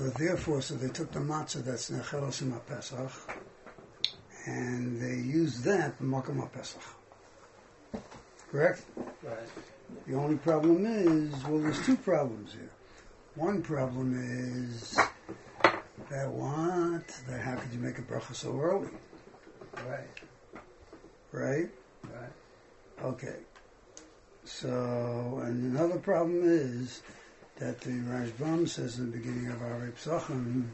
therefore, they took the matzah that's Nechelos Shema Pesach, and they used that Makom HaPesach. Correct? Right. The only problem is, there's two problems here. One problem is that how could you make a bracha so early? Right. Right? Right. Okay. So, and another problem is that the Rashbam says in the beginning of Arei Psachim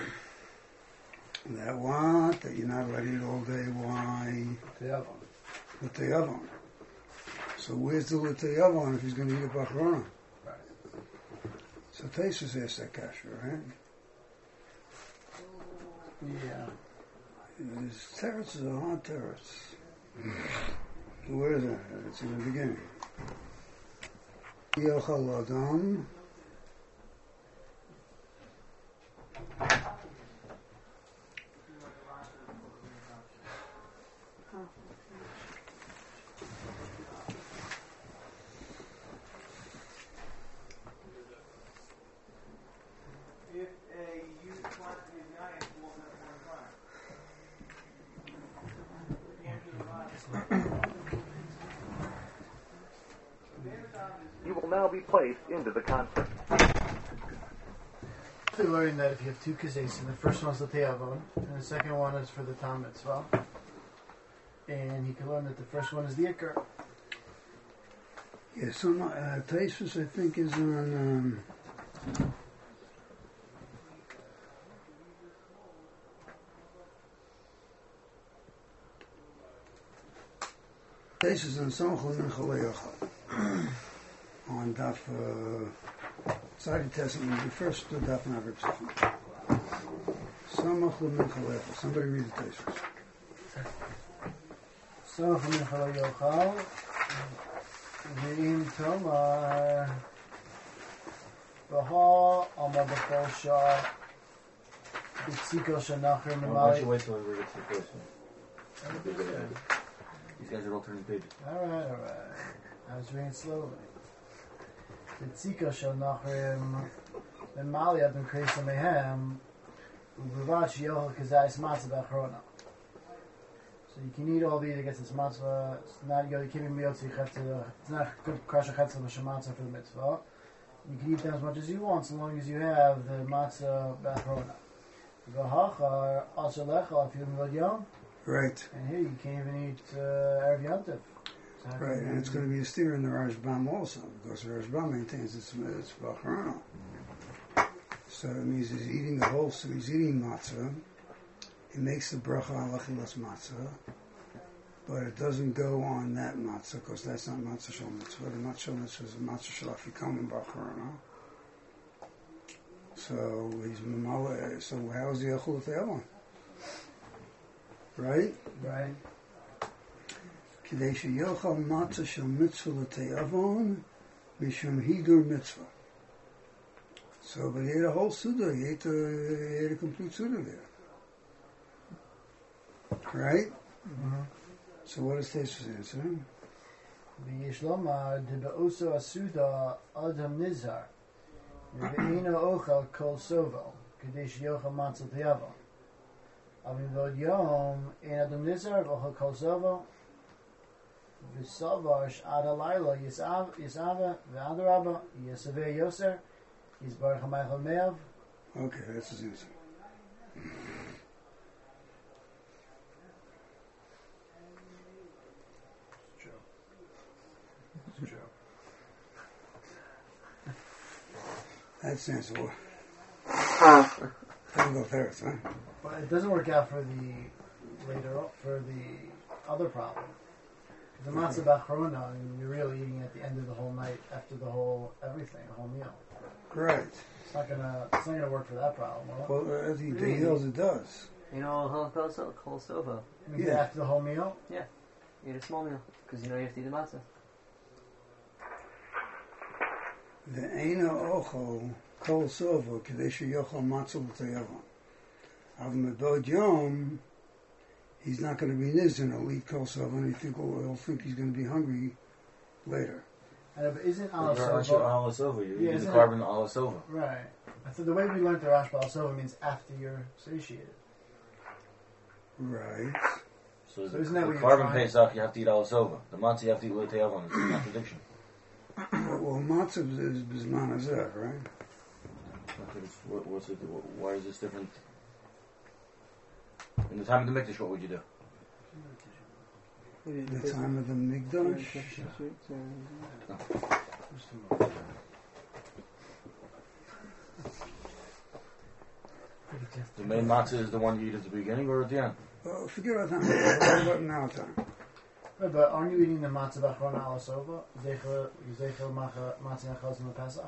that you're not ready all day. Why? With the Yavon. So where's the L'tei Yavon if he's going to eat a Bachrona? Right. So Taisus asked that kasha, right? Yeah. This teretz is a hard teretz. Where is it? It's in the beginning. Yochal Adam. You will now be placed into the concept. We learned that if you have two kazesim, the first one's the te'avon, and the second one is for the tam mitzvah. And he can learn that the first one is the ikar. Yeah, so Taisus, I think, is on... Taisus on Samachol Min Chalei Yochal. On Daf... Tzadi Testament, the first Daf in Arei Psachim. Samachol Min Chalei Yochal. Somebody read the Taisus. Samachol Min Chalei Yochal. Ve'im Tomar Baha Amar B'chol Shah B'tziko Shanachar Why don't you wait till we get to the question? These guys are all turning pages. Alright. I was reading slowly. B'tziko Shanachar B'mali Adon Kreisa Mehem U'B'vat Yochel Kazayis Matzah B'achrona. So you can eat all these against this matzvah. It's not you can't be miyotzi chetzel. It's not good krasha chetzel b'shematzah for the mitzvah. You can eat them as much as you want, so long as you have the matzah b'achrona. V'hachar asher lecha if you have yom. Right. And here you can't even eat erev yontif. Right, and it's going to be a steer in the Rashbam also, because the Rashbam maintains it's b'achrona. So it means he's eating the whole. So he's eating matzah. He makes the bracha on lachilas matzah, but it doesn't go on that matzah because that's not matzah shel mitzvah. The matzah shel mitzvah is a matzah shel afikam and bacharana. So he's mamala. So how is he yachol te'avon? Right. Right. Kidei sheyochal matzah shel mitzvah l'te'avon mishum hidur mitzvah. So, but he ate a whole suda. He ate a complete suda there. Right? Mm-hmm. So what is Taisus answer? V'yishlomar debe'oso asuda adam nizar v'eino ochal kol sovel k'dei sheyochal matzah te'avon. Avim v'od yom ein adam nizar v'ochal kol sovel v'savar sh'ad halayla yisava v'adarabba yisaveh yoser yisbarach ha'maychal me'av. Okay, that's his answer. That's sensible. Doesn't go ferrets, huh? But it doesn't work out for the other problem. The matzah b'achrona, you're really eating at the end of the whole night, after the whole everything, the whole meal. Correct. It's not gonna work for that problem. Well, as he heals, it does. You know, kol sova. Yeah. After the whole meal. Yeah, you eat a small meal because you know you have to eat the matzah. Ve'eino ochol kol sova k'dei sheyochal matzah l'te'avon. Av mebod yom, he's not going to be nizin. He'll eat kol sova, and he'll think he's going to be hungry later. But isn't alasova? You're eating the carbon alasova. Right. I thought the way we learned the Rosh Balasova means after you're satiated. Right. So isn't that the what you're carbon trying? Pesach, you have to eat alasova. The matzah, you have to eat l'teyavon. It's a contradiction. Well, matzah is bisman hazeh, right? What's it? Why is this different? In the time of the Mikdash, what would you do? The time of the Mikdash. The main matzah is the one you eat at the beginning or at the end? Well, forget about time. What about now time? Right, but aren't you eating the matzah b'achrona alasova? Zeichel matzah nechaz in the Pesach?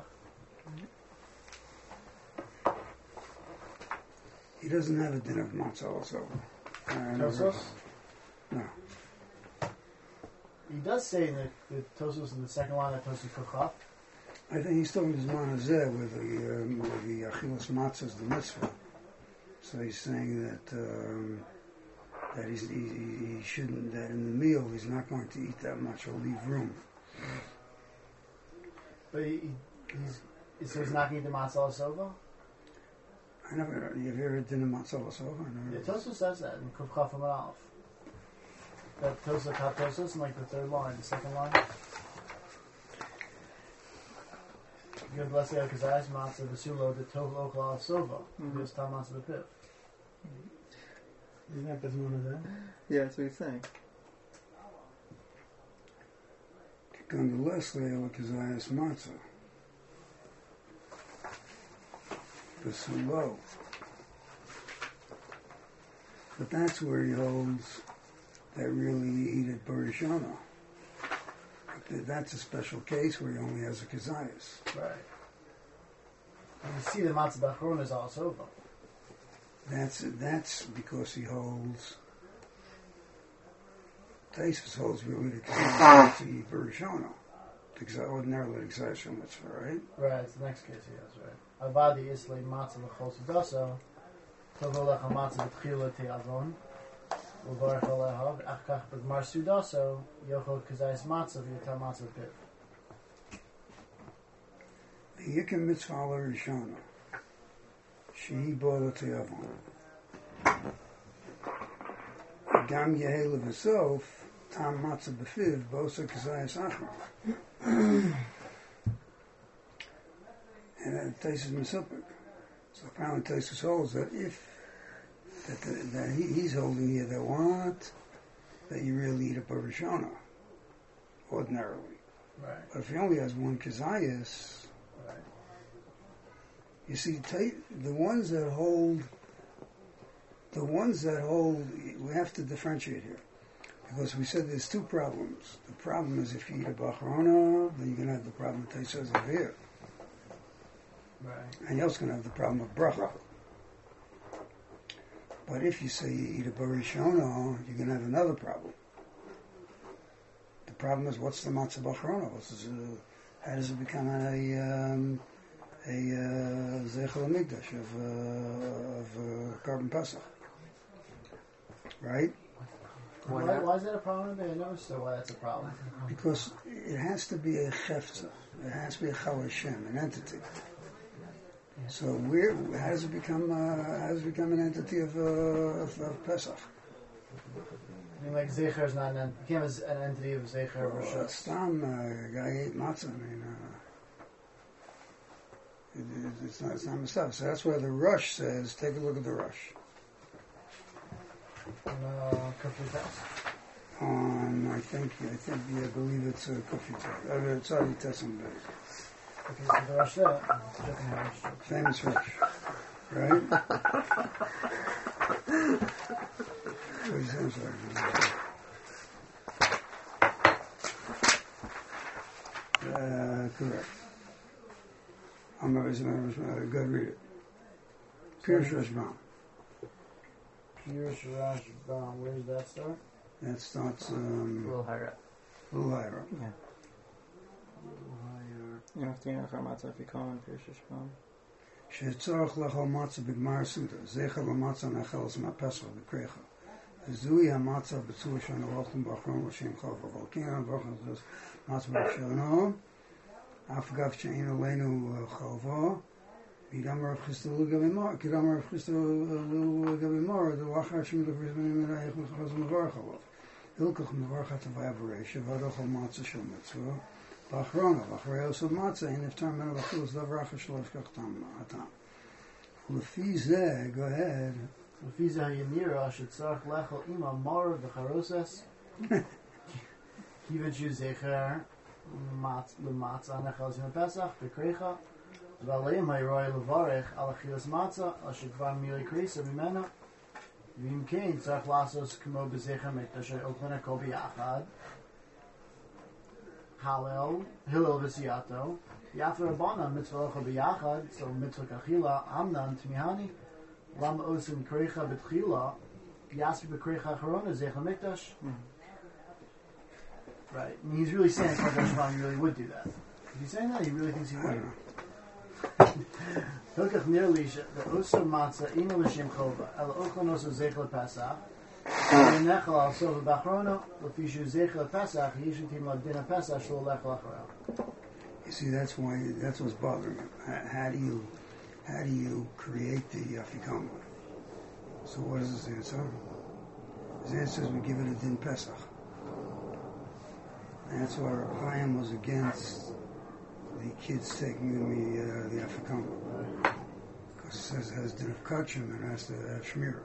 He doesn't have a din of matzah also. Tosos? No. He does say in the Tosos in the second line of Tosos Kuchaf. I think he's talking bisman hazeh with the achilas matzah is the mitzvah. So he's saying that he shouldn't, that in the meal he's not going to eat that much or leave room. But so he's not going to eat the matzah alasova? You've ever done a matzah also? Yeah, Tosos says that in Kuchaf and Aleph. That Tosos, top Tosos, in like the third line, the second line. You have let's say a kazayas matzah v'sulo the tov lokal alasova. There's tam matzah b'piv. Isn't that bisman hazeh? Yeah, that's what he's saying. Nonetheless, Kazayas matzah. Besulo. But that's where he holds that really you eat it Barishana. That's a special case where he only has a Kazayas. Right. And you see the matzah b'achrona is alasova. That's because he holds. Taisus holds really the Kazayas to eat Barishana. Ordinarily the Kazayas mitzvah, right? Right, it's the next case he has, right. Avadi islay matzah l'chol sudaso, tovo lecha matzah b'tchila te'avon, u'varech aleha, v'ach kach b'gmar sudaso, yochol kazayis matzah v'yotam matzah b'piv. The Yikam mitzvah l'rishana. Shehi bola te'avon. Gam yehei levasof, tam matzah b'fiv, bosa kazayis achra. And Taisus Mesupik. So apparently Taisus holds that he's holding here that you really eat a Barishana, ordinarily. Right. But if he only has one Kazayas, Right. you see, the ones that hold, we have to differentiate here. Because we said there's two problems. The problem is if you eat a Bachrona, then you're going to have the problem that Taisus over here. Right. And you're also going to have the problem of bracha. But if you say you eat a barishona, you're going to have another problem. The problem is, what's the matzah b'achrona? How does it become a zeichel hamikdash of carbon pesach? Right? Why is that a problem? I noticed why that's a problem. Because it has to be a chefza. It has to be a chal Hashem, an entity. So how does it become an entity of Pesach? I mean, like Zecher is not an became an entity of Zecher or Rishus. Stam guy ate matzah. I mean, it's not stuff. So that's where the Rush says. Take a look at the Rush. On I believe it's Kufi. It's already Tessim Bay. The Rush there. Famous Rush, right? I'm sorry. Correct. I'm always go read it. Pirush Rashbam. Pirush Rashbam. Where does that start? That starts A little higher up. a little higher up. Yeah. You have to eat matzah if you call him Pirush Rashbam. Shetzorach lechol matzah b'gmar suda. Zecher l'matzah nachelas ma'pesach b'krecha. Zui ha'matzah b'tzur shana v'ochlum b'achron l'shem chova. V'olkin v'ochlum zos matzah b'shana. Af gav she'en aleinu chova. Bidamar of Christo Lugavimar, Kidamar of Christo Lugavimar, the Wachashim of Rizman and Ayach Machazam Varchalov. Hilkoch Mavarchat of Aberration, Vadochal Matzah Shel Mitzvah, Bachrona, Bachreos of Matzah, and if Tarman of Achilles, Lavrachah Shlosh Kachtam Atam. Lefize, go ahead. Lefize Hayanira, Shetzarch Lechel Ima Mar, the Charoses, Kivet Zecher, the Matzah, Nechel Zim Pesach, the Krecha, Valeim Hayroy Levarech, Alachilas Matzah, Ashikvan Miri Krisa, Vimena, Vim Kain, Tzarch Lasos, Kamo Bezecher, Mektashay, Oklena Kobi Achad, Hallel, Hillel Visiato, Yafar Abana, Mitzvah Lecha Biyachad, so Mitzvah Kachila, Amnan, Tmihani, Lam Osim Krecha Betchila, Yaspi Bekrecha Charona, Zecher Mikdash. Right. And he's really saying Kodesh Shvan really would do that. Is he saying that? He really thinks he would. Hilkach nearly the Oso Matzah, Ina L'Shem Chova, El Ochonos Zecher Pesach, Nechel Al Sova Bachrono, L'Fishu Zecher Pesach, Yishutim L'Dina Pesach, Shlo Lechel Acharel. You see, that's what's bothering him. How do you create the Afikama? So what is his answer? His answer is we give it a Din Pesach. And that's why Reb Chaim was against the kids taking the Afikama. Because it says it has Din of Kachim and it has to have Shmira.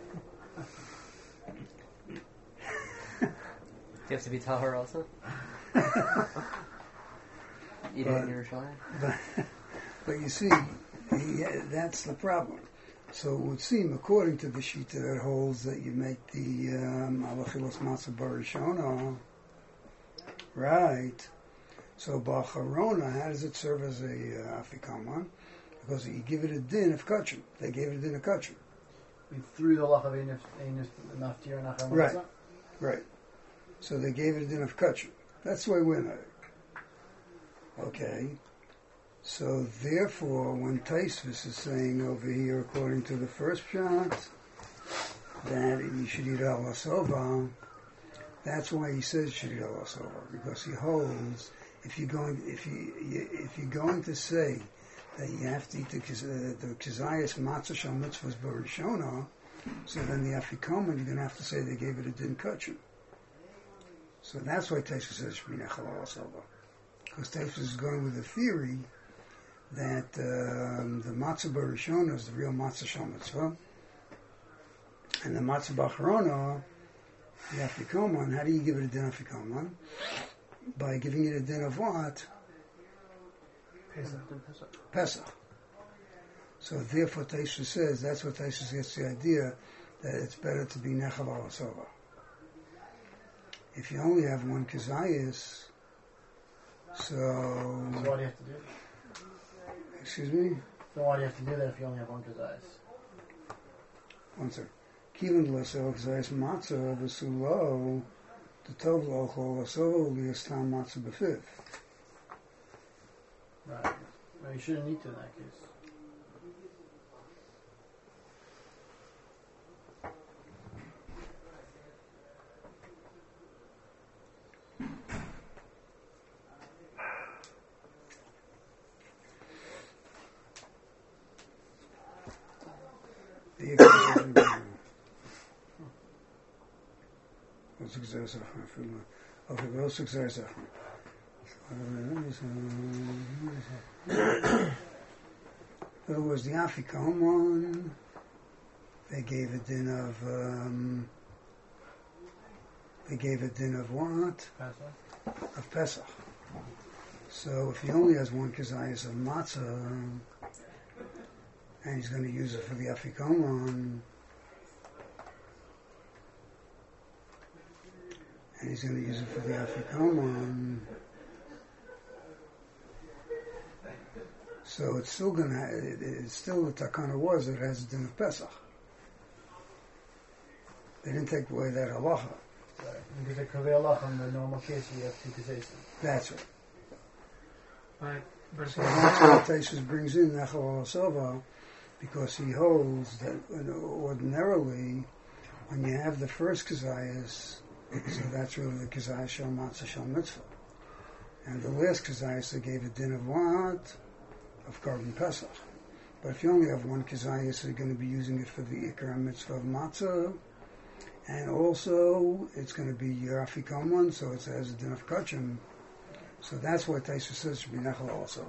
Do you have to be Tahar also? Eat it in Yerushalayim? But you see, that's the problem. So it would seem, according to the Shita that holds that you make the Alachilos Matzah Barishona, right? So Bacharona, how does it serve as a Afikama? Because you give it a din of Kachim. They gave it a din of Kachim. We threw the Lachav Einif Naftir and Achar Matzah? Right. So they gave it a din of Kachim. That's the way we're not. Okay. So therefore, when Taisvis is saying over here, according to the first shot, that you should eat al asova, that's why he says you should eat al asova, because he holds if you're going to say that you have to eat the kizayas matzah shal mitzvahs barishona, so then the afikoman you're going to have to say they gave it a din kachim. So that's why Taisvis says shminech al asova, because Taisvis is going with the theory that the matzah barishona is the real matzah shal mitzvah, and the matzah bacharona, the afikoman. How do you give it a din afikoman? By giving it a din of what? Pesach. So therefore Taisha says, that's what Taisha gets the idea, that it's better to be nechal al asova. If you only have one kizayis, so what do you have to do? Excuse me? So why do you have to do that if you only have one kazayis? One second. Kivin l'asel kazayis matzah v'sulo the tov l'ochol asol li'astam matzah b'fiv. Right. Well, you shouldn't eat in that case. There was the Afikoman. They gave a din of what? Pesach. Of Pesach. So if he only has one kazayas of matzah, and he's going to use it for the Afikoman, so it's still going to, it's still the takana was, it has a din of Pesach. They didn't take away that halacha. Right. Because they kaveh halacha in the normal case, you have two kazayis. That's right. But So that's what Taisus brings in Nechal Sova, because he holds that ordinarily, when you have the first kazayas, so that's really the kazayas shal matzah shal mitzvah, and the last kazayas they gave a din of what? Of carbon pesach. But if you only have one kazayas, you're going to be using it for the ikar mitzvah of matzah, and also it's going to be your afikoman, so it has a din of kachim. So that's why Taisa says should be nechal also.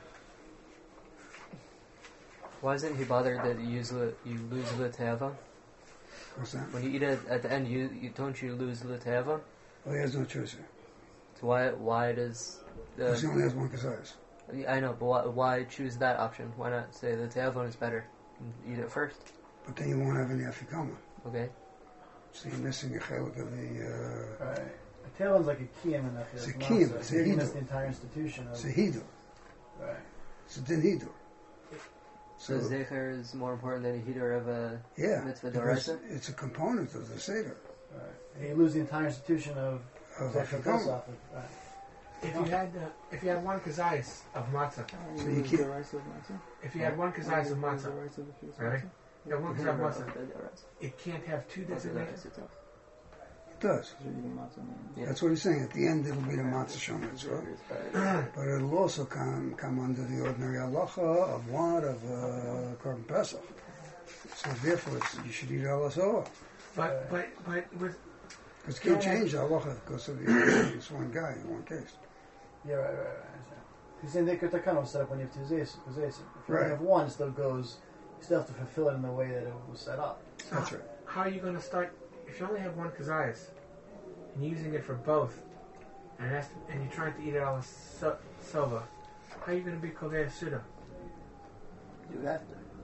Why isn't he bothered that you lose the te'ava? What's that? When you eat it at the end, you don't you lose the te'ava? Oh, he has no choice here. So why does Because he only has one kazayas. I know, but why choose that option? Why not say the te'avon is better and eat it first? But then you won't have any afikoman. Okay. So you're missing a chelik of the... Right. A tailbon's like a kiyam in It's a Achilas kiyam, Matzah. it's a You're gonna hidur. miss the entire institution of... It's a hidur. Right. It's a din hidur. So zecher is more important than a heater of a Yeah, mitzvah because d'oraisa? it's a component of the Seder. Right. And you lose the entire institution of Zecher afikoman. Pesach. Right. If you had one kazayas of matzah, So you can't... if you had one kazayas of matzah, right? You have one kazayas of matzah. It can't have two designations. It does. Yeah. That's what he's saying. At the end, it'll be the matzah shom mitzvah. But it'll also come under the ordinary halacha of what? Of Korban Pesach. So therefore, you should eat alasova. But with Because you can't change the halacha because of it's one guy in one case. Yeah, right. Because in the Takana was set up when you have two zayis. If you Right. only have one, it still goes... You still have to fulfill it in the way that it was set up. That's right. how are you going to start if you only have one kazayas and you're using it for both, and you're trying to eat it all sova? How are you going to be kovei suda? You have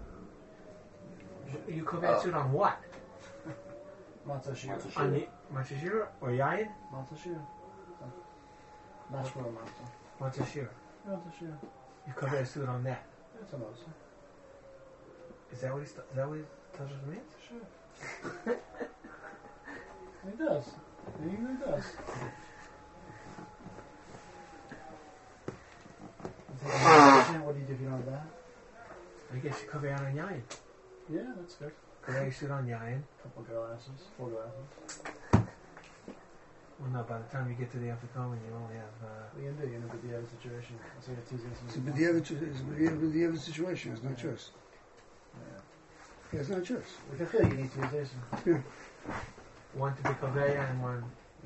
to. You kovei suda on what? Matzah shira. On the matashira or yayin? Matzah shira. Not shmur matzah. Matashira. Matzah shira. You kovei suda on that. That's a matzah. Is that what he Tashas means? Sure. He does. He really does. What do you do if you don't have that? I guess you kovei out on yayin. Yeah, that's good. Kovei suda on yayin. Couple glasses, 4 glasses. Well, no. By the time you get to the afikoman, you only have. What are you gonna do? You're gonna be the other situation. It's like a Tuesday. It's a b'diavad situation. He has no choice. He has no choice. We can feel you need Tuesdays. Yeah. One to be kovei and one.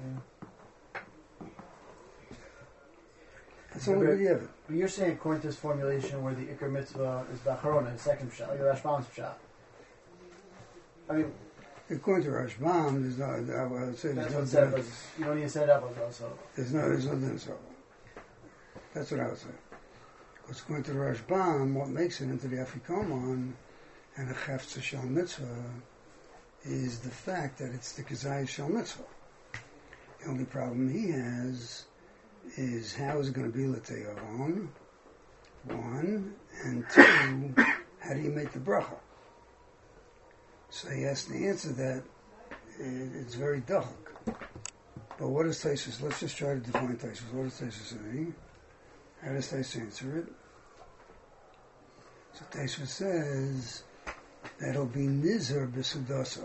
It's only b'diavad. But you're saying according to this formulation where the Iker Mitzvah is Bacharona, the second shot, like the Rashbam's shot. I mean, According to Rashbam, there's no. I would say that's there's what no. said, but you don't need to set it up also. There's no din so. That's what I would say. Because according to the Rashbam, what makes it into the Afikoman and the Chefza Shal Mitzvah is the fact that it's the Kazayah Shal Mitzvah. The only problem he has is how is it going to be L'Teyavon? 1, and 2, how do you make the bracha? So he has to answer that. It's very dark. But what does Taisus? Let's just try to define Taisus. What does Taisus say? How does Taisus answer it? So Taisus says that it'll be Nizar b'Sudasa.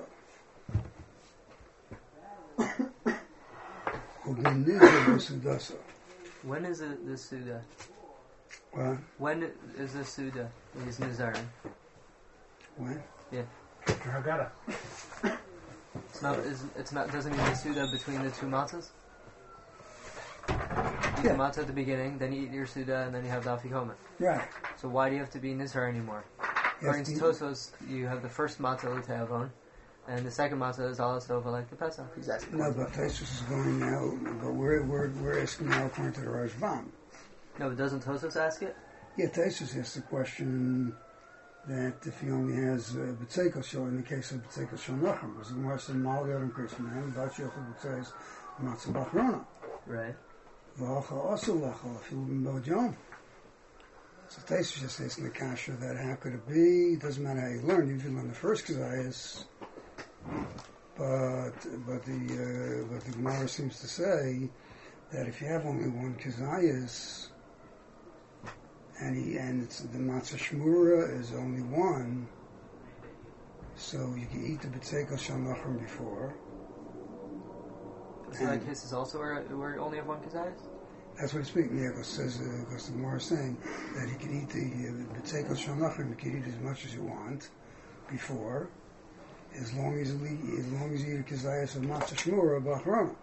Will be Nizar b'Sudasa. When is it the Suda? What? When is the Suda? He's Nizarin. When? Yeah. After Haggadah. It's not. Doesn't mean the Suda between the two matzahs. You eat Yeah. the matzah at the beginning, then you eat your Suda, and then you have the Afikoman. Right. So why do you have to be Nizar anymore? Yes, According to Tosos, you have the first matzah l'te'avon, and the second matzah is all over like the Pesach. Exactly. No, but Taisus is going now. But we're asking now according to the Rashbam. No, but doesn't Tosos ask it? Yeah, Taisus asks the question that if he only has B'tzekel Shal, in the case of B'tzekel Shal Nachem, because the Gemara said, Mal Yodem Krishman, Bat Yochel B'tzeiz, Matzah Bachrona. Right. V'acha Asu Lachal, Afilu B'Bo Jom. So Taisus just asking the kasha that how could it be? It doesn't matter how you learn. You learn the first Kazayas, but the Gemara seems to say that if you have only one Kazayas, and it's the matzah shmura is only one, so you can eat the b'tzekel shal nachem before. So that case is also where we only have one kazayas? That's what he's speaking. Yeah, because the Gemara is saying that he could eat the b'tzeikos shel nachrim. He could eat as much as you want before, as long as you eat a kizayas of matzah shmura b'achrona.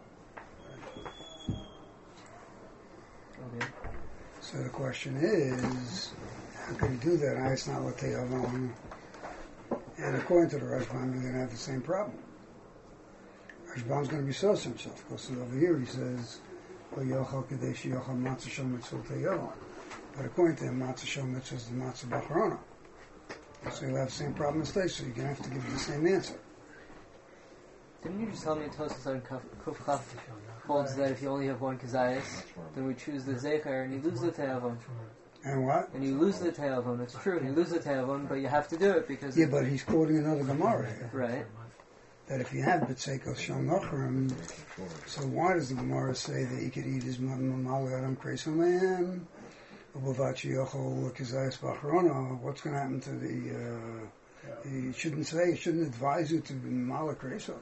Okay. So the question is, how can you do that? It's not what they have on. And according to the Rashbam, you're going to have the same problem. Rashbam's going to be so himself, because over here he says, but according to him, matzah shel mitzvah is the matzah b'achrona. So you'll have the same problem as they, so you're going to have to give the same answer. Didn't you just tell me Tosfos on Kuf Chaf holds that if you only have one kazayas, then we choose the zecher and you lose the te'avon. And what? And you lose the te'avon. It's true, you lose the te'avon, but you have to do it because... Yeah, but he's quoting another Gemara here. Right. That if you have b'tzeikos shel nachrim, so why does the Gemara say that you could eat his mamal adam kreisel man, u'bavachi yochol kizayas b'achrona? What's going to happen to the? He shouldn't advise you to be mamal kreisel.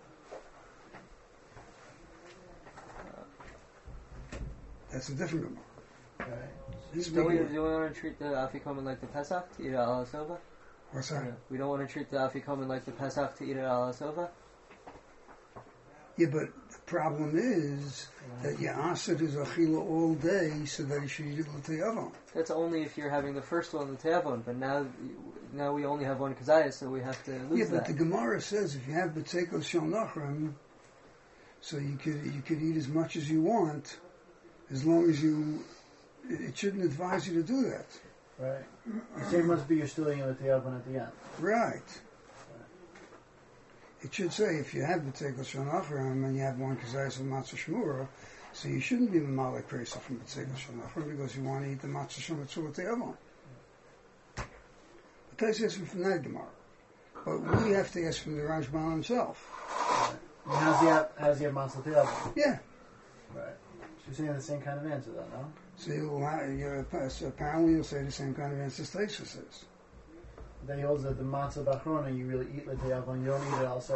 That's a different Gemara. Do we want to treat the afikomen like the Pesach to eat it al sova? What's that? We don't want to treat the afikomen like the Pesach to eat it al sova? Yeah, but the problem is that you asked it as achila all day, so that you should eat it l'teyavon. That's only if you're having the first one, the te'avon, but now we only have one kazayas, so we have to lose that. Yeah, but the Gemara says if you have b'tzeikos shel nachrim, so you could eat as much as you want, as long as you. It shouldn't advise you to do that. Right. The same must be you're still eating with the oven at the end. Right. It should say if you have b'tzeikos shel nachrim and you have one kazayas of matzah shmura, so you shouldn't be mamalik kreisel from b'tzeikos shel nachrim because you want to eat the matzah shel mitzvah with the oven. But that's asking from that Gemara. But we have to ask from the Rashbam himself. Right. And how's he have matzah the oven? Yeah. Right. So you're saying the same kind of answer then, no? So apparently you'll say the same kind of answer Taisha says. Then he holds that the matzah b'achrona you really eat like the oven, you don't eat it also.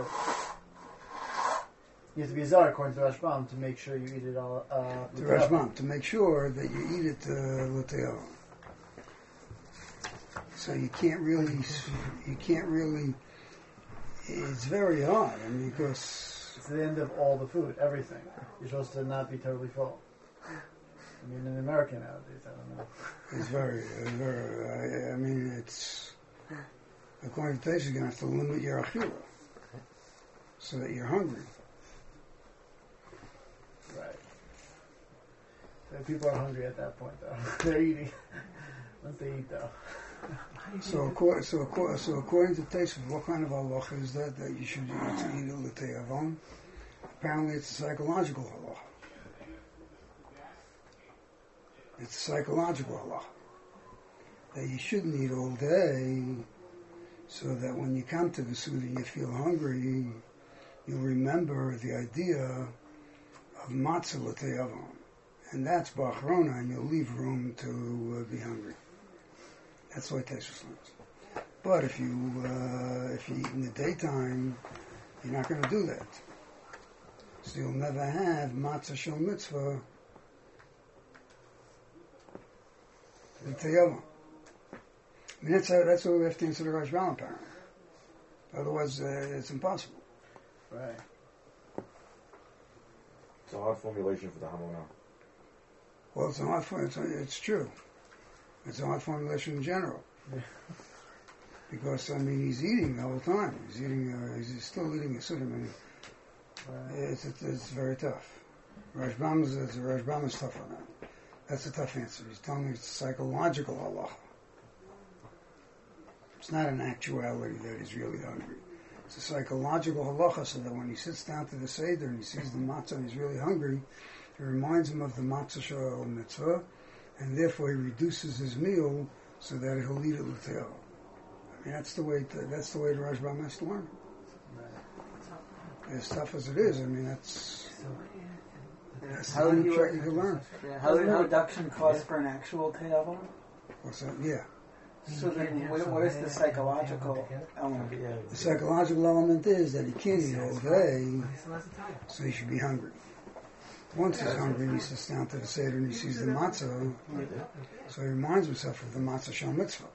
You have to be zar according to Rashbam to make sure you eat it all. To Rashbam, to make sure that you eat it l'te'avon. So you can't really. It's very hard. I mean, because it's the end of all the food, everything. You're supposed to not be totally full. I mean, in America nowadays, I don't know. It's very. I mean, it's according to Taisha, you're going to have to limit your achila so that you're hungry. Right. So people are hungry at that point, though. They're eating. Once they eat, though. So according to Taisha, what kind of halacha is that you should eat it l'te'avon? Apparently, it's a psychological halacha. It's a psychological halacha that you shouldn't eat all day, so that when you come to the Suda and you feel hungry, you'll remember the idea of matzah l'te'avon, and that's b'achrona, and you'll leave room to be hungry. That's why Teshuvah learns. But if you eat in the daytime, you're not going to do that. So you'll never have matzah shel mitzvah l'te'avon. I mean, that's what we have to answer the Rashbam apparently. Otherwise, it's impossible. Right. It's a hard formulation for the Hamunah. Well, it's true. It's a hard formulation in general. Yeah. Because, I mean, he's eating the whole time. He's still eating a Suda. I mean, it's very tough. Rashbam is tough on that. That's a tough answer. He's telling me it's a psychological halacha. It's not an actuality that he's really hungry. It's a psychological halacha, so that when he sits down to the Seder and he sees the matzah and he's really hungry, it reminds him of the matzah shel mitzvah, and therefore he reduces his meal so that he'll eat it l'te'avon. I mean, that's the way the Rashbam has to learn. As tough as it is, I mean, that's how the do check you can learn. Yeah, Doesn't the reduction cost for an actual te'avon? What's that? Yeah. So then, where's the psychological element? The psychological element is that he can't eat all day, so he should be hungry. Once he's hungry, he sits down to the Seder and he sees the matzah, so he reminds himself of the matzah shal mitzvah.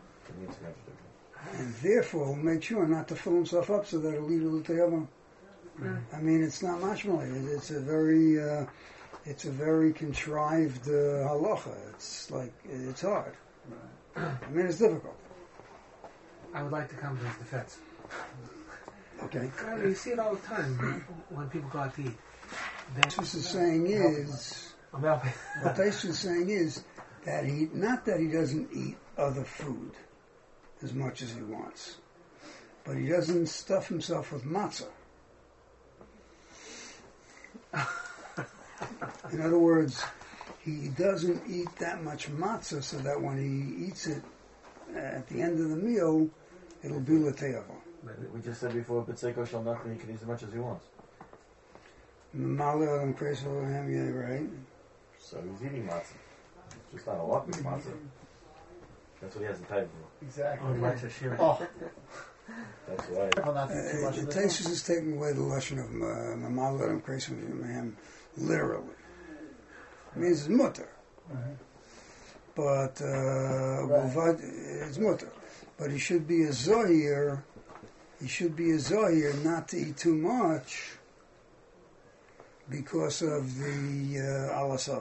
And therefore, he'll make sure not to fill himself up so that it'll lead to l'teyava. I mean, it's not mashmalei. It's a very contrived halacha. It's like, it's hard. I mean, it's difficult. I would like to come to his defense. Okay. You see it all the time when people go out to eat. What is saying is, what Taisus is saying is that not that he doesn't eat other food as much as he wants, but he doesn't stuff himself with matzah. In other words, he doesn't eat that much matzah so that when he eats it at the end of the meal, it'll be l'teyava. We just said before, B'tzeiko shall nothing, he can eat as much as he wants. Mamale and Kreisel and yeah, right? So he's eating matzah. It's just not a lot of matzah. That's what he has the type for. Exactly. Oh. That's why. The Taisus is taking away the lesson of Mamale and Kreisel and literally. It means it's mutter. But it's mutter. But he should be a zohir. He should be a zohir not to eat too much because of the alasava.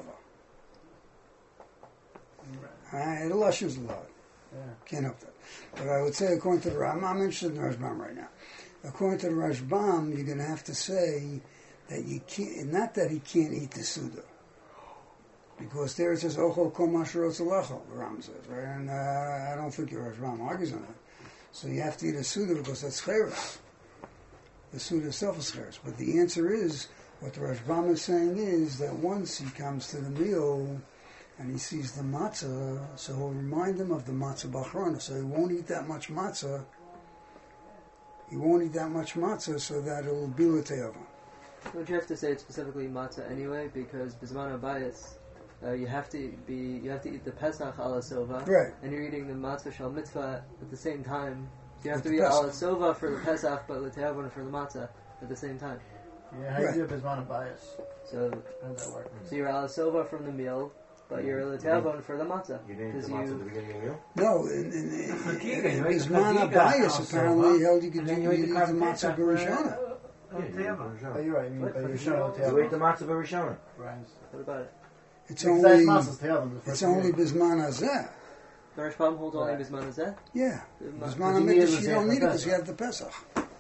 The lashon's a lot. Can't help that. But I would say, according to the Rambam, I'm interested in the Rashbam right now. According to the Rashbam, you're going to have to say that you can't. Not that he can't eat the suda, because there it says ochol kol mashrot zalachol. The Rambam says, right? And I don't think your Rashbam argues on that. So you have to eat a suda because that's cheres. The suda itself is cheres. But the answer is, what the Rashbam is saying is that once he comes to the meal and he sees the matzah, so he'll remind him of the matzah b'achrona. So he won't eat that much matzah. He won't eat that much matzah so that it will be l'teyava. Don't you have to say it specifically matzah anyway? Because bisman habayis, you have to eat the Pesach ala sova, right? And you're eating the matzah shal mitzvah at the same time. You have to eat ala sova for the Pesach, but l'teyava for the matzah at the same time. Yeah, how do you do it bisman habayis? So how does that work? So you're ala sova from the meal, but you're l'teyava for the matzah. You didn't eat the matzah at the beginning of the meal? No, in bisman habayis apparently held you could eat the matzah b'rishona. Oh, you're right. You ate the matzah b'rishona. Right. What about it? It's only bisman hazeh. The Rashbam holds only bisman hazeh? Yeah. Bisman hamikdash, you don't need it because you have the Pesach.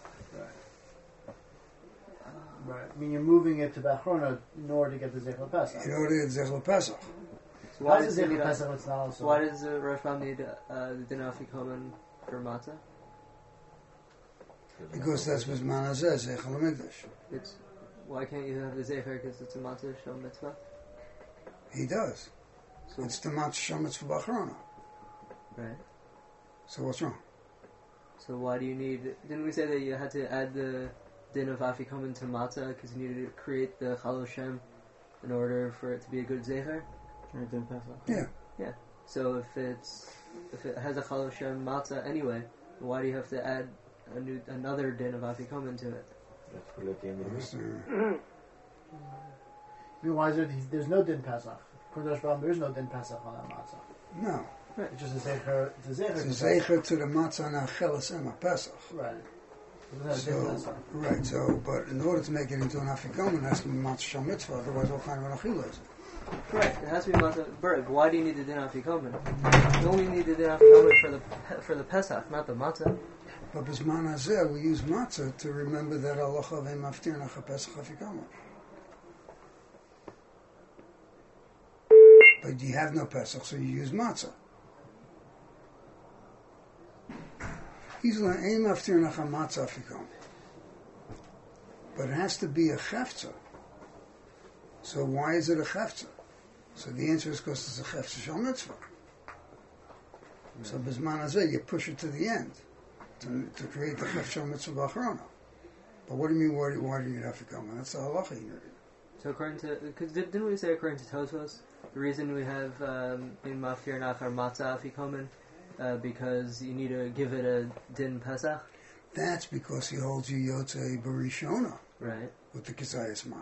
Right. I mean, you're moving it to Bachrona in order to get the Zechel Pesach. In order to get Zechel Pesach. So why does Zechel Pesach it's not also? Why does the Rashbam need the din afikomen for matzah? Because that's Bisman hazeh, Zechel hamikdash. Why can't you have the Zecher because it's a matzah shal mitzvah? He does. So it's the matzah shal mitzvah b'achrona. Right. So what's wrong? So why do you need? Didn't we say that you had to add the din of afikomen to matzah because you needed to create the Chal Shem in order for it to be a good Zecher? Or din Pesach. Yeah. Yeah. So if it has a Chal Shem matzah anyway, why do you have to add another din of afikomen to it? Let's put it at the end of the meal. I mean, why is there's no din Pesach? According to Rashbam, there's no din Pesach on that matzah. No. Right. It's just a Zecher. It's a Zecher to the matzah and achelas ema Pesach. Right. So, but in order to make it into an afikomen, it has to be matzah shal mitzvah, otherwise what kind of an achila is it? Correct. It has to be matzah. But why do you need the din afikomen? You only need the din afikomen for the Pesach, not the matzah. But bisman hazeh, we use matzah to remember that halacha v'im maftir nach Pesach afikomen. But you have no Pesach, so you use matzah. He's going to aim after nach matzah afikomen. But it has to be a chefza. So why is it a chefza? So the answer is because it's a chefza shal mitzvah. So bisman hazeh, you push it to the end to create the chefza shal mitzvah b'achrona. But what do you mean? Why do you have to come? That's the halacha you need. So according to, because didn't we say according to Tosfos, the reason we have in maftir nachar matzah afikomen because you need to give it a din Pesach? That's because he holds you yotzei barishona. Right. With the kezayis matzah.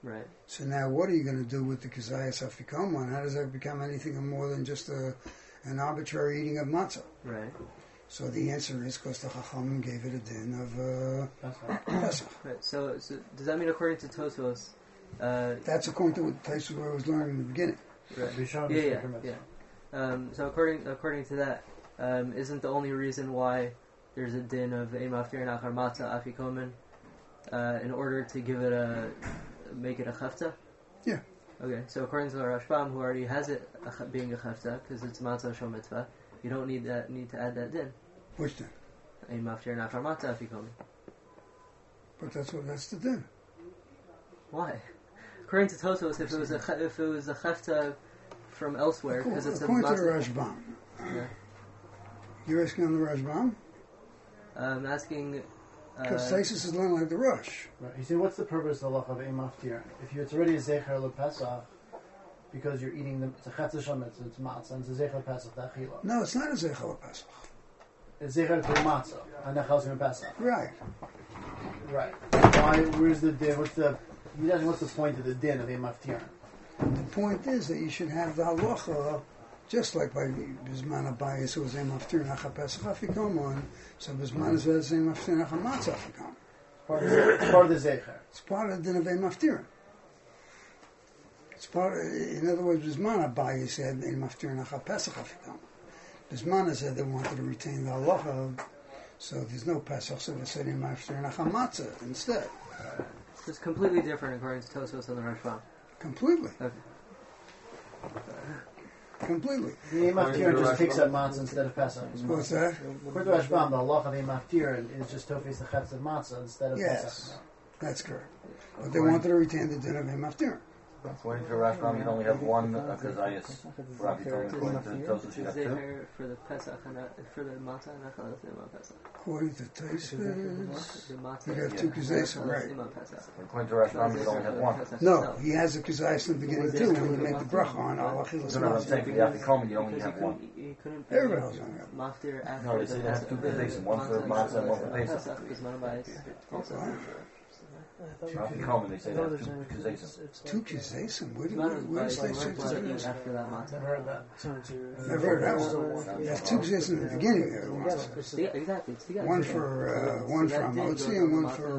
Right. So now what are you going to do with the Kazayas Afikoman? How does that become anything more than just an arbitrary eating of matzah? Right. So the answer is because the Chachamim gave it a din of Pesach. Right. So does that mean according to Tosfos? That's according to what Taisa was learning in the beginning. Right. Yeah. So according to that, isn't the only reason why there's a din of Ein Maftir Nachar Matzah Afikomen in order to make it a chafta? Yeah. Okay, so according to the Rashbam, who already has it being a chafta, because it's matzah shel mitzvah, you don't need to add that din. Which din? Ein maftir nachar matzah afikomen. But that's the din. Why? According to Tosfos, if it was a chafta from elsewhere, because it's a according to the matzah. Rashbam. Yeah. You're asking on the Rashbam? I'm asking. Because Taisus is learning like the Rush. Right. You see, what's the purpose of the halach of Ein Maftir? If it's already a zecher lePesach, because you're eating it's a chetz shemitz, it's matzah, and it's a zecher Pesach, that chila. No, it's not a Zechel Pesach. It's zecher to matzah, and nechal in Pesach. Right. Right. Why? Where's the din? What's the point of the din of Ein Maftir? The point is that you should have the halacha, just like by Bisman Abayis, it was Ein Maftir Nachar Pesach Afikomon, so Bisman is Ein Maftir Nachar Matzah Afikomon. It's part of the zecher. It's part of the din of Ein Maftir. It's part. In other words, Bisman Abayis said Ein Maftir Nachar Pesach Afikomon. Bisman said they wanted to retain the halacha, so there's no Pesach, so they said Ein Maftir Nachar Matzah instead. So it's completely different according to Tosfos and the Rashbam. Completely. Okay. Completely. The Ein Maftir just takes up matzah instead of Pesach. What's that? According to Rashbam, the halach of Ein Maftir is just tofes the chetz of matzah instead of Yes, Pesach. that's correct. But they wanted to retain the din of Ein Maftir. According to Rashbam, you only have one Kazayas for Afikomen. According to Tosfos, you have two. Zecher for the Pesach and for the matzah and nachal is Imam Pesach. According to Taisus, The matzah. you have two Kazayas, right? Imam Pesach. According to Rashbam, you only have one. No, he has a Kazayas in the beginning too, when you make the bracha on Allah Chilas No, I'm Matzah. saying for the Afikomen, you only have one. You couldn't Everybody else only have maftir after No, they say they have two Kazayas, one for matzah and one for Pesach. Bisman Abayis also. Afikomen, they say they have two Kazayas. Two Kazayas? Where's Bisman they Abayis say weren't allowed to eat Kazayas? after that matzah. Never heard that. I've heard that one. You have two Kazayas in the beginning of the matzah. Exactly, it's together. One for Motzi and one for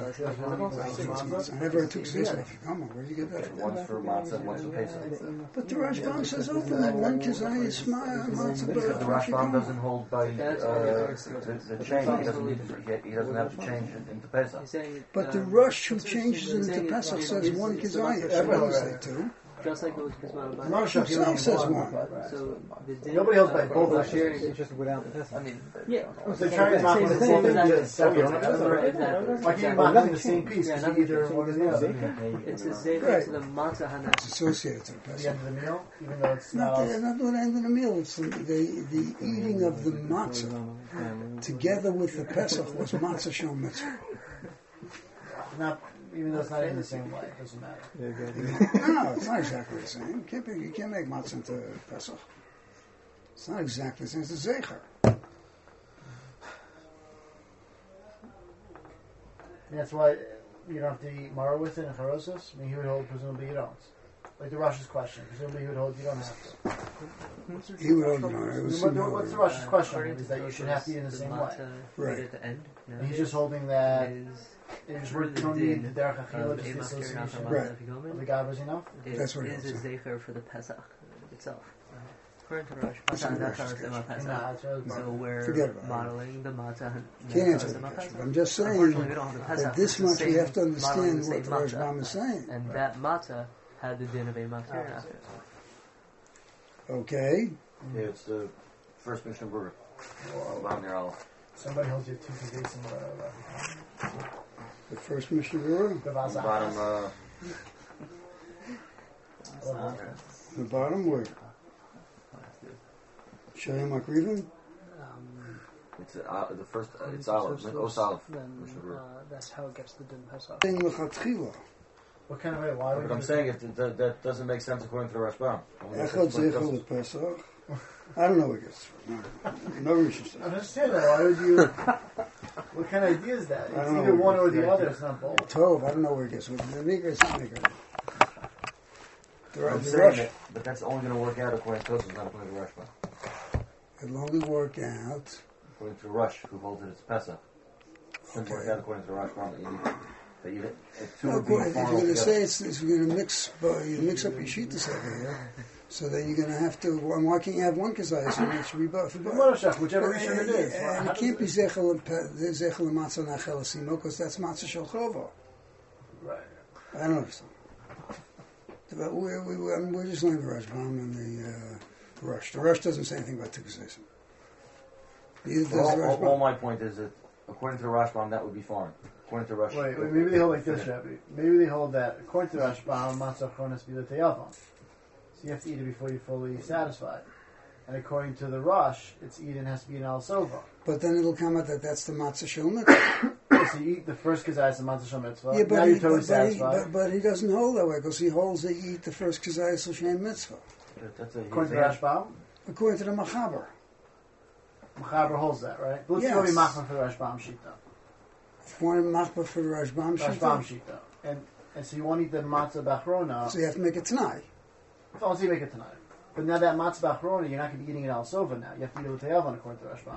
I never heard two Kazayas. Come on, where did you get that from? One's for matzah and one's for Pesach. But the Rashbam says openly, one Kazayas matzah. Because the Rashbam doesn't hold by the chain. He doesn't have to change it into Pesach. But the Rush who changes it into Pesach says one Kazayas. It doesn't say two. Just like it was Bisman Abayis. Rush himself says one. So the din Nobody else by both of sharing. It's just without the test. I mean, Yeah. So try to not Same- put the same whole thing exactly. just separate. Exactly. Why can't you not in the same piece? Yeah, Because nothing either one or the other. It's the same Right. to the matzah hana. It's associated to the At the Pesach. end of the meal, even though it's Not not. the end of the meal. It's the eating of the matzah together with the Pesach was matzah shel mitzvah. Not even though it's not in the same way, it doesn't matter. No, it's not exactly the same. You can't make matzah into Pesach. It's not exactly the same. It's a zecher. And that's why you don't have to eat maror with it in charosos. I mean, he would hold presumably you don't. Like the Rush's question, presumably he would hold you don't have to. He would hold it on. It was What's the Rush's question? Is that you should have to eat in the same way. Right. At the end. No. And he's just holding that. Is You don't need the derech achila, just the Imam association Right. of the gavras enough. That's what it is is, a zecher for the Pesach itself. According to Rosh That's what Rosh Hashanah, is. Imam Pesach. Nah, that's what I was So wondering. we're Forget about it. modeling the matzah. Can't answer the question. I'm just saying Unfortunately, we don't have the Pesach. that this It's the much we same- have to modeling understand the what same the matzah. Rashbam is saying. And that matzah had the din of a maftir after. Okay. yeah, it's the first Mishnah Berurah. Down there, I'll. Somebody holds you two days in The first Mishnah Berurah. the Bottom, The bottom word. Shayim Akrivim. it's the first. It's Aleph. Os Aleph. Then Mishnah Berurah. that's how it gets the din pesach. Thing lechatchila. What kind of way? Why would But I'm you saying that doesn't make sense according to the Rashbam. Echad zeichel lepesach. I don't know where it gets from. No research. I'm just saying that. Why would you? What kind of idea is that? It's I don't know either what one it or is. the other. It's not both. Tov, I don't know where it gets from. The Mika is the Mika. I'm The saying Rush. that, but that's only going to work out according to Tosfos, not according to Rashba. It'll only work out. According to Rush, who holds it it's Pesach. It doesn't work out according to Rashba that you two No, would be if you're far going to together. say it's you're going to mix, you mix up your shittas over here, so then you're going to have to. Why can't you have one kazayas and it should be both? Whichever Rishon it is. And it can't be zechel and matzah nachel asimo because that's matzah shel chova. Right. I don't understand. But we're just learning the Rashbam and the Rush. The Rush doesn't say anything about Tikkusesim. Neither does the All Rashbam. my point is that according to the Rashbam, that would be foreign. According to Rush. Wait, maybe they hold like this, Rabbi. Maybe they hold that according to Rashbam, matzah chronis be the teyavon. So you have to eat it before you're fully satisfied. And according to the Rush, it's eaten has to be an al sova. But then it'll come out that that's the matzah shel mitzvah. So you eat the first kazayas of matzah shel mitzvah. Yeah, Now you're totally satisfied. but he doesn't hold that way because he holds that you eat the first kazayas of shem mitzvah. That's According to Rashbam, According to the Machaber. Machaber holds that, right? But let's Yes. go be machmer for the Rashbam shita. If you want to machba for the Rashbam Rashbam shita, shita. And so you want to eat the matzah bachrona. so you have to make it tonight. Oh, so you make it tonight. But now that matzah bachrona, you're not going to be eating it al sova now. You have to eat it with teyavon according to Rashbam.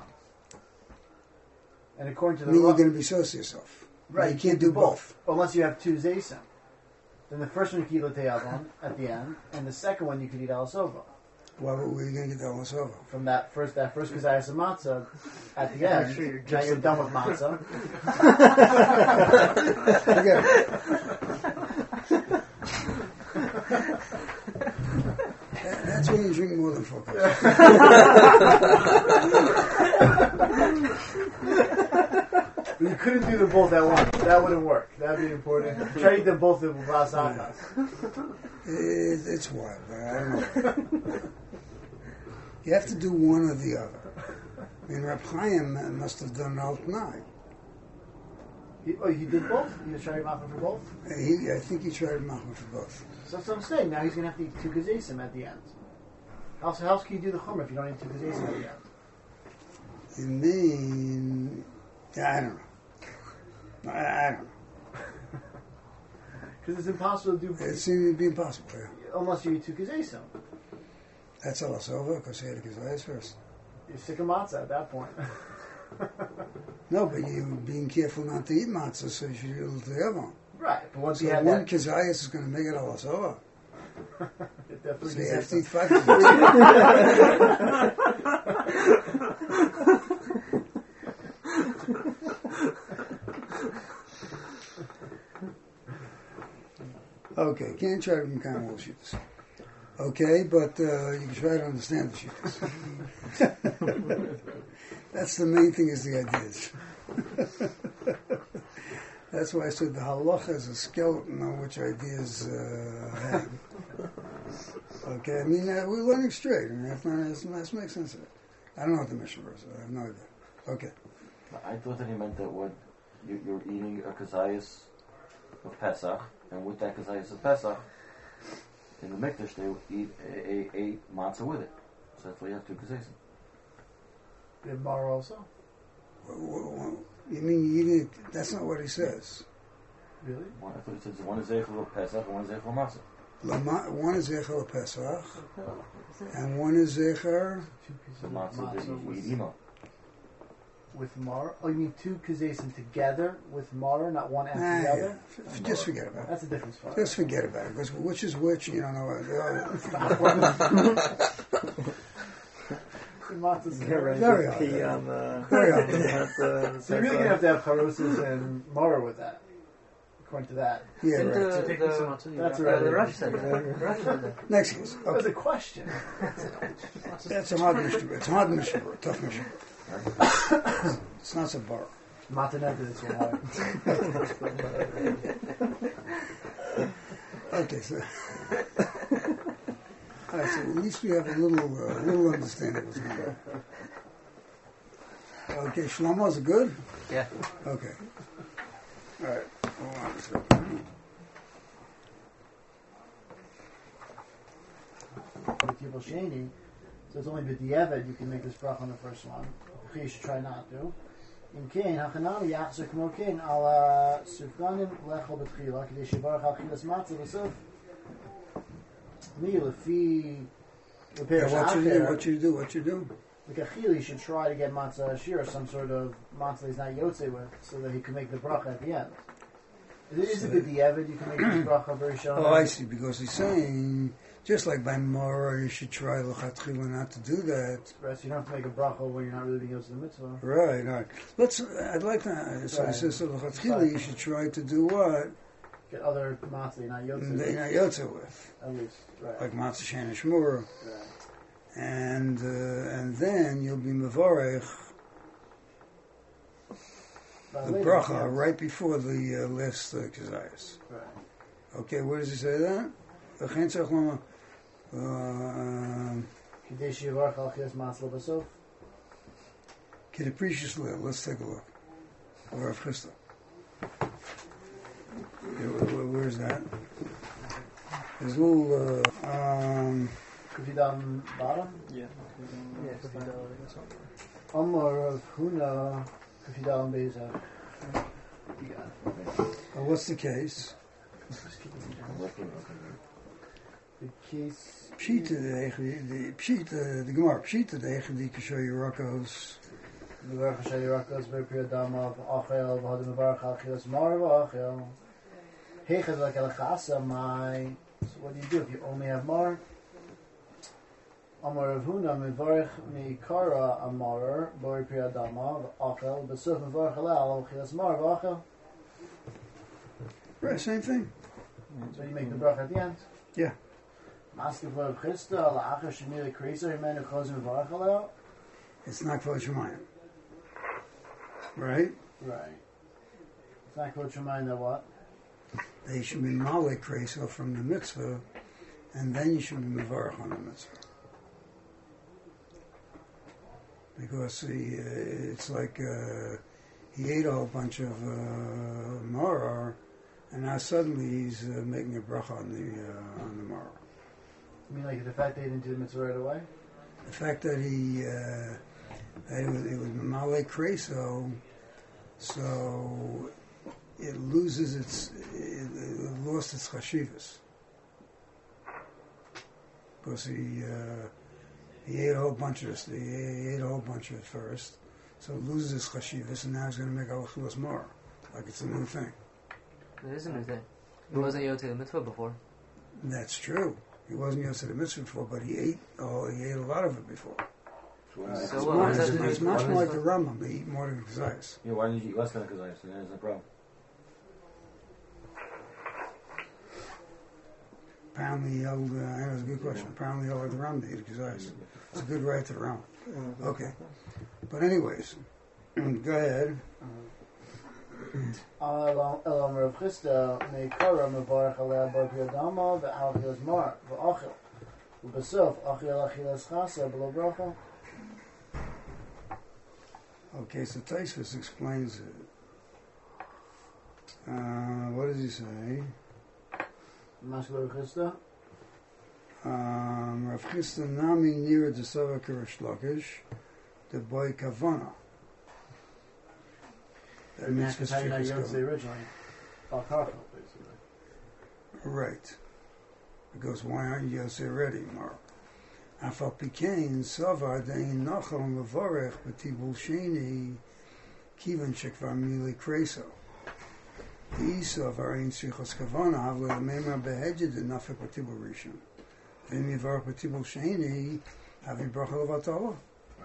And according to I the mean, you're Rush, going to be so to yourself. right, You can't do both. unless you have two zaysim. Then the first one you can eat with teyavon at the end, and the second one you can eat al sova. Where are you going to get that one over? From that first kazayas of matzah at the end, sure you're now you're done with matzah. Forget it. That's when you drink more than 4 cups. But you couldn't do them both at once. That wouldn't work. That'd be important. Try to eat them both with vasakas. It's wild. I don't know. You have to do one or the other. I mean, Reb Chaim must have done alt nine. He did both? He was trying machmer for both? I think he tried machma for both. So that's what I'm saying. Now he's going to have to eat 2 gazesim at the end. How else can you do the chomer if you don't eat 2 gazesim at the end? You mean... Yeah, I don't know. I don't know. Because it's impossible to do It seemed to be impossible, yeah. unless you eat 2 gazesim. That's all it's over, because he had to get his eyes first. You're sick of matzah at that point. No, but you're being careful not to eat matzah, so you should eat a little together. Right, but once So you had one that... kazayas is going to make it all over. Definitely So you have to eat gazesim. 5 Okay, can't try to become all shittas. Okay, but you can try to understand the shittas. That's the main thing, is the ideas. That's why I said the halacha is a skeleton on which ideas hang. Okay, I mean, we're learning straight. I mean, that's to make sense of it. I don't know what the mission was. I have no idea. Okay. I thought that he meant that when you're eating a kazayas of Pesach, and with that kazayas of Pesach, in the mikdash they would eat a matzah with it. So that's why you have 2 kazayas. In bar also? You mean you eat it? That's not what he says. Really? I thought he said one is zeichel of Pesach and one is zeichel of matzah. One is Zecher Pesach, and one is Zecher... 2 pieces The of matzah that you eat ima. with mar. Oh, you mean 2 kazesim together with mar, not one after the other? Just forget about it. That's a different spot. Just forget about it, because which is which, you don't know. Very odd. Pee on the... Very odd. So you're really going to have harosas and mar with that, according to that. Yeah, And right. That's the already- Rush said that. The Rush said that. Next case. That was Okay. a question. That's a hard mission. It's a hard mission. Tough mission. It's not so bar. Mataneta is one hard. Okay, so... All right, so at least we have a little understanding of what's going on. Okay, Shlomo, is it good? Yeah. Okay. All right. Hold on a second. With Yibel Sheni, So it's only b'diavad you can make this bracha on the first one. You should try not to. In kain hachanami yachzer k'mo kain ala sufganim lechol b'tchila k'dei shevarach al chilas matzah b'sof. Me lefi What you do? Like a chili should try to get matzah ashir or some sort of matzah he's not yotze with, so that he can make the bracha at the end. Is it b'diavad you can make this bracha very shona? Oh, I see. Because he's saying, just like by Mora, you should try l'chatchila not to do that. Right, so you don't have to make a bracha when you're not really being yotze the mitzvah. Right. I'd like that. So he says, so l'chatchila, you should try to do what? Get other matzah you're not yotze They're not yotze with. At least, right. Like matzah shana shmura. Right. And then you'll be mevorech the bracha right before the last kazayas. Right. Okay, where does he say that? K'dei shevarach al chilas matzah b'sof. K'deprecious lil. Let's take a look. Or Rav Chisda. Where's that? There's a little Kufi down bottom. Yeah. Amar of Huna Kufi down Bezach. You got it. what's the case? The case. Pshita, the Gemara, Pshita, the Echadi Kashoy Yerakos. The Baruch Hashem Yerakos, Berpir Damav, Achel, Vahadim Baruch Achilas, Mar Achel. Hechad like El Chasa, my. So what do you do if you only have Mar? Amar of Huna, Mivarech Mikara Amar, Berpir Damav, Achel, Besuf Mivarech Halal, Achilas Mar Achel. Right, same thing. So you make the bracha at the end? Yeah. Master Rav Chisda, Al Acher Shemili Kreisa, Himenu Chozim Mivarech Halal. It's not Kvod Shemayim. Right? Right. It's not Kvod Shemayim that what? They should be Malek Kreisa from the mitzvah, and then you should be Mevarach on the mitzvah. Because it's like he ate a whole bunch of maror, and now suddenly he's making a bracha on the maror. You mean like the fact that he didn't do the mitzvah right away? The fact that it was Malek Kreisa, so it loses it lost its chashivas. Because he ate a whole bunch of this. He ate a whole bunch of it first, so it loses its chashivas, and now he's going to make alachulas more, like it's a new thing. It is a new thing. He wasn't Yotei the mitzvah before. That's true. He wasn't Yotei the mitzvah before, but he ate a lot of it before. So what does that do? It's much more like the Rambam. They eat more than the Kazayas. Yeah, why didn't you eat less than the Kazayas? Then there's no problem. Apparently he held, that was a good question. Apparently he held like the Rambam to eat the Kazayas. It's a good right to the Rambam. Okay. But anyways, go ahead. Elam Rav Chisda, Meikara Mevarech Aleh Berpir Damav, Ve'al Achilas Mar, Ve'achel. U'besof, Achil Achilas Chasa, Below Bracha. Okay, so Taisvus explains it. What does he say? Master Rav Chisda. Rav Chisda Nami Nira Desova Kirish Lakish, the boy Kavana. That means That's how you know Yotze originally. Al Karchel, basically. Right. Because why aren't you Yotze already, Mark? Afal Pikain, Savar, Dain Nachal, Levorech, Betibul Sheni, Kivan Shekvar Mili Kreso. The Isavar in Sichos Kavana, Havla Mema Behedjed, and Nafek Betibul Rishon. Vim Yavar Betibul Sheni, Havi Brachel Vatala.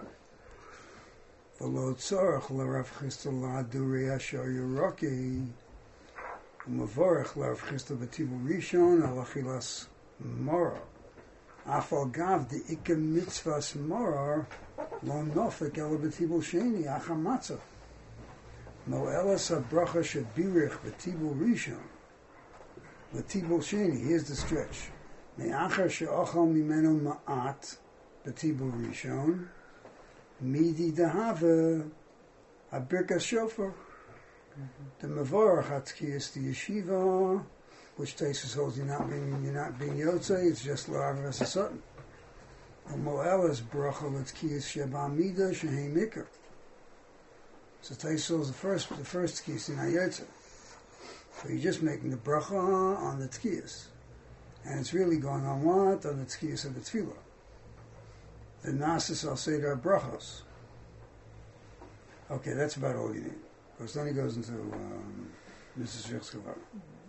V'lo tzorach l'Rav Chisda l'aduri asher Yeroki, u'mevorech l'Rav Chisda b'tibul rishon al achilas maror. Afal gav the ikar mitzvahs maror lo nofek ela b'tibul sheni achar matzah. No elas habracha shebirich b'tibul rishon b'tibul sheni. Here's the stretch. Me'achar she'ochal mimenu ma'at b'tibul rishon Midi dehava a birkas shofar. The mevorach hatzkiyas the yeshiva, which Taisus holds you're not being yotze. It's just la'avras a sutton. Moelas bracha l'tzkiyas sheba mida shehi mikar. So Taisel is the first tzkiyas in Hayotza. So you're just making the bracha on the tzkiyas. And it's really going on what? On the tzkiyas of the tefillah. The nasis al seder brachos. Okay, that's about all you need. Because then he goes into Mrs. Shechskavara.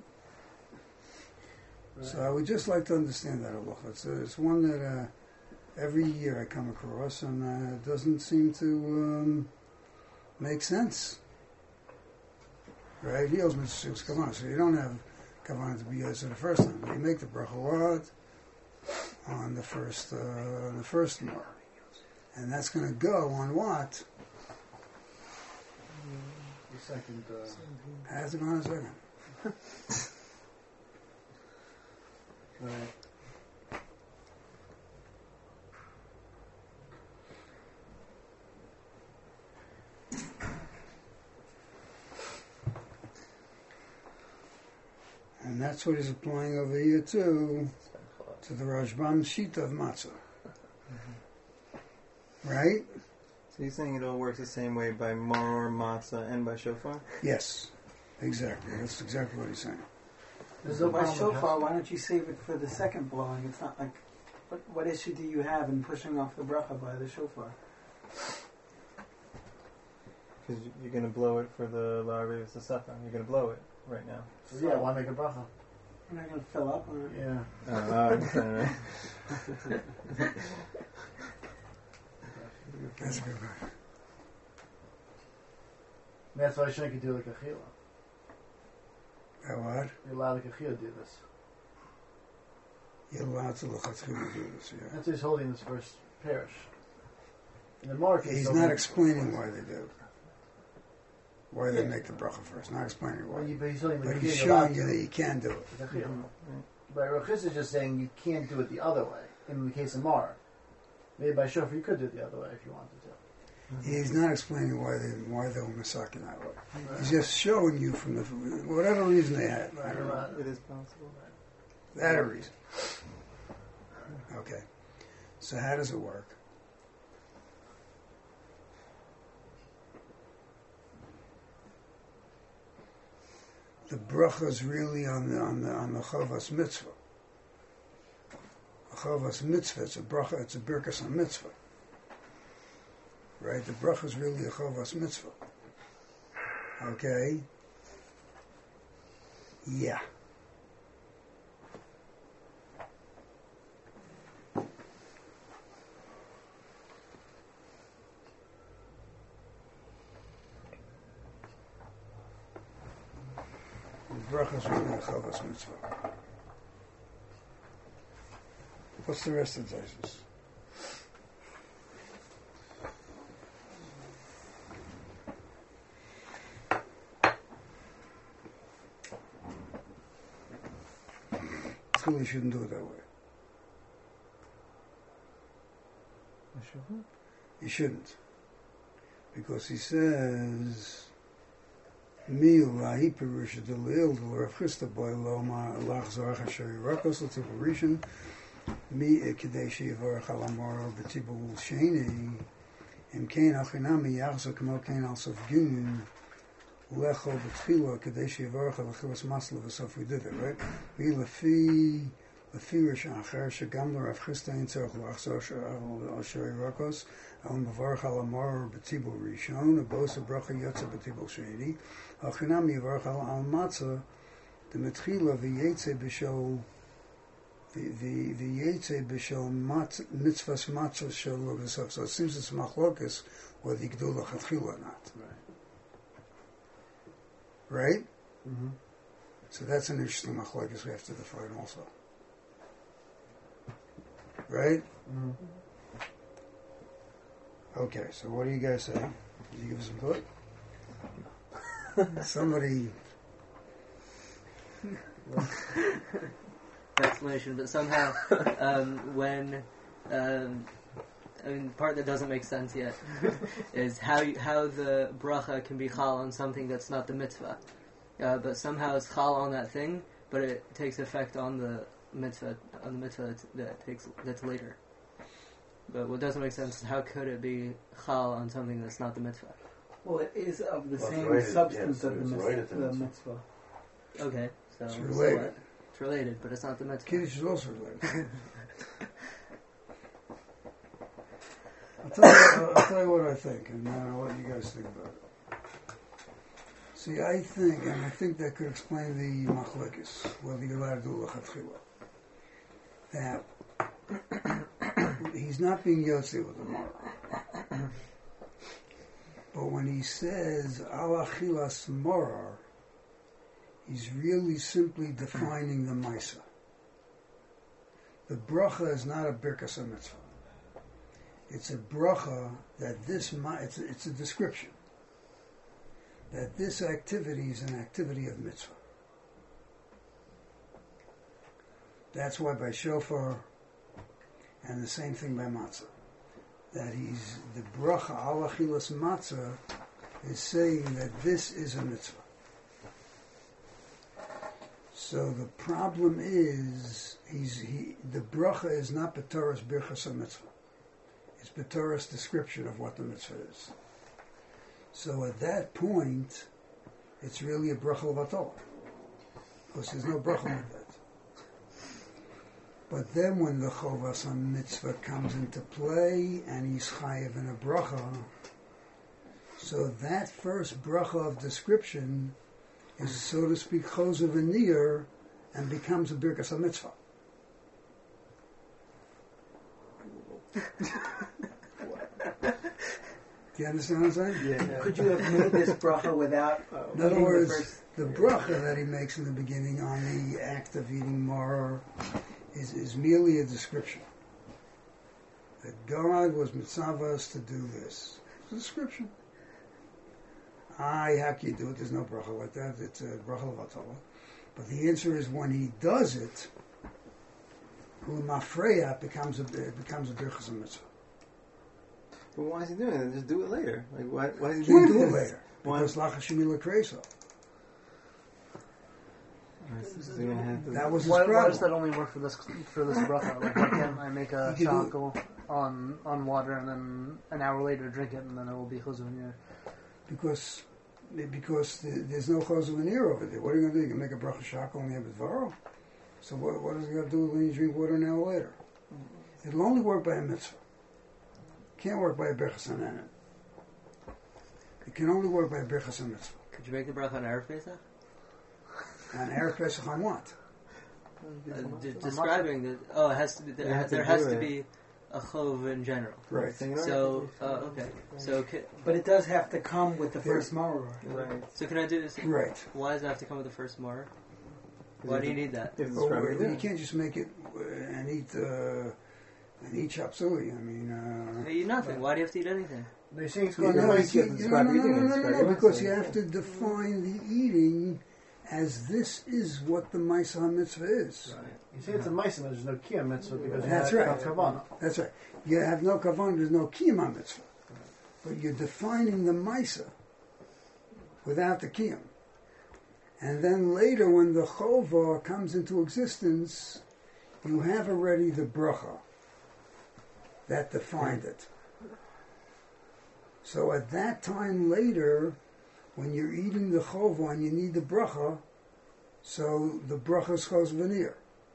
So I would just like to understand that halacha. It's one that every year I come across, and it doesn't seem to make sense. Right? He owes Mr. Six Kavanah, so you don't have Kavanah to be used the first time. But you make the bracha on the first mar. And that's going to go on what? The second. Has to go on a second. Right. And that's what he's applying over here too, to the Rashbam Shita of Matzah. Right? So you're saying it all works the same way by maror, matzah, and by shofar? Yes, exactly. That's exactly what he's saying. There's no By problem with shofar, that. why don't you save it for the second blowing? It's not like, what issue do you have in pushing off the bracha by the shofar? Because you're going to blow it for the La'arev Sasafah. You're going to blow it right now. So, yeah, why make a bracha? You're not going to fill up on it. Yeah. I understand, right? That's a good one. That's why Shem could do like a chila. That what? You're allowed like a chila to do this. You're allowed to look at who to do this, yeah. That's what he's holding this first parish. In the market, He's not explaining why they do. Why they make the bracha first. Not explaining why. But he's holding the But he's chila showing you allowed that to. you can do it. It's a chila. But Rechis is just saying you can't do it the other way. In the case of Mar, maybe by shofar you could do it the other way if you wanted to. He's not explaining why they were masakin that way. He's just showing you from the whatever reason they had. I don't know. It is possible. That a reason. Okay. So how does it work? The bracha is really on the chavas mitzvah. A chavas mitzvah, it's a bracha, it's a birkas on mitzvah. Right? The bracha is really a chavas mitzvah. Okay? Yeah. The bracha is really a chavas mitzvah. What's the rest of the Taisus? You shouldn't do it that way. You shouldn't. Because he says, Mi ulahi perusha delil Rav Chisda boy loma lach zarach asher yirakos l'tipurishin mi ekidei sheyivarach al amor b'tibul sheni im kein achinami yachzor kamo kein al sof gun lecho b'tchila kedei sheyivarach al achilas masla v'sof we did it, right? Mi לפי רשע אחר שגם לרב חיסדא אין צורך לחזור אשר ירקוס על מברך על המור בטיבול ראשון ובוס הברכה יוצא בטיבול שני החינם יברך על מצה דמתחילה וייצא בשל מצווה מצה שלו בסוף. So it seems it's machlokes whether you do l'chatchila or not. Right? Mm-hmm. So that's an interesting machlokes we have to define also. Right? Mm-hmm. Okay, so what do you guys say? Did you give us some thought? Somebody... explanation, but somehow when I mean, the part that doesn't make sense yet is how the bracha can be chal on something that's not the mitzvah, but somehow it's chal on that thing, but it takes effect on the mitzvah that's later. But what doesn't make sense is how could it be chal on something that's not the mitzvah? Well, it is of the Well, it's same related, substance yes, of the it's related to the mitzvah. mitzvah. Okay, so It's so related. what? It's related, but it's not the mitzvah. Kiddush is also related. I'll tell you what I think, and then I'll let you guys think about it. See, I think that could explain the machlekes, whether you're allowed to do lechatchila. That he's not being yotze with the maror. But when he says al achilas maror, he's really simply defining the maisa. The bracha is not a birkas mitzvah. It's a bracha that it's a description that this activity is an activity of mitzvah. That's why by shofar, and the same thing by matzah, that he's the bracha al achilas matzah is saying that this is a mitzvah. So the problem is the bracha is not b'torah's birchas mitzvah. It's b'torah's description of what the mitzvah is. So at that point, it's really a bracha l'vatol, because there's no bracha like that. But then when the chovas on mitzvah comes into play and he's chayev in a bracha, so that first bracha of description is, so to speak, chosav v'nir, and becomes a birkas mitzvah. Do you understand what I'm saying? Yeah. Could you have made this bracha without? In other eating words, the bracha that he makes in the beginning on the act of eating maror is merely a description. That God was mitzvahs to do this. It's a description. How can you do it? There's no bracha like that. It's a bracha l'vatala. But the answer is when he does it, Mafreya becomes a birchas mitzvah. But why is he doing it? Just do it later. Like why is he You doing do it this? later. Why? Because lachashimi l'kreso. So you're gonna have to- That was his Why problem. does that only work for this bracha? Like, why can't I make a You can do- shakel on water and then an hour later drink it and then it will be chuzun? Because there's no chos veneer over there. What are you going to do? You can make a bracha shakel and you have a dvaro? So what does it got to do when you drink water an hour later? It'll only work by a mitzvah. Can't work by a birchas hanenin. It can only work by a birchas mitzvah. Could you make the bracha on Erev Pesach? And Erev Pesach on what? Describing the it has to be You have to there has do to it. be a chov in general. Right. So okay. So But it does have to come with the first maror. Right. so can I do this? Right. Why does it have to come with the first mar? Why do you need that? You have to Well, describe what you're you doing. can't just make it and eat chop suey. I mean... You eat nothing. Why do you have to eat anything? They're saying it's No, going no, to you you have to can't- describe no, eating it, no, describe your because mitzvah. you have to define the eating as this is what the Maisa mitzvah is. You say it's a ma'aseh, there's no kiyam mitzvah because you That's have right. kavanah. That's right. You have no kavan, there's no kiyam mitzvah. But you're defining the Maisa without the kiyam. And then later when the chova comes into existence, you have already the bracha that defined it. So at that time later, when you're eating the chova and you need the bracha, so the bracha is chos veneer.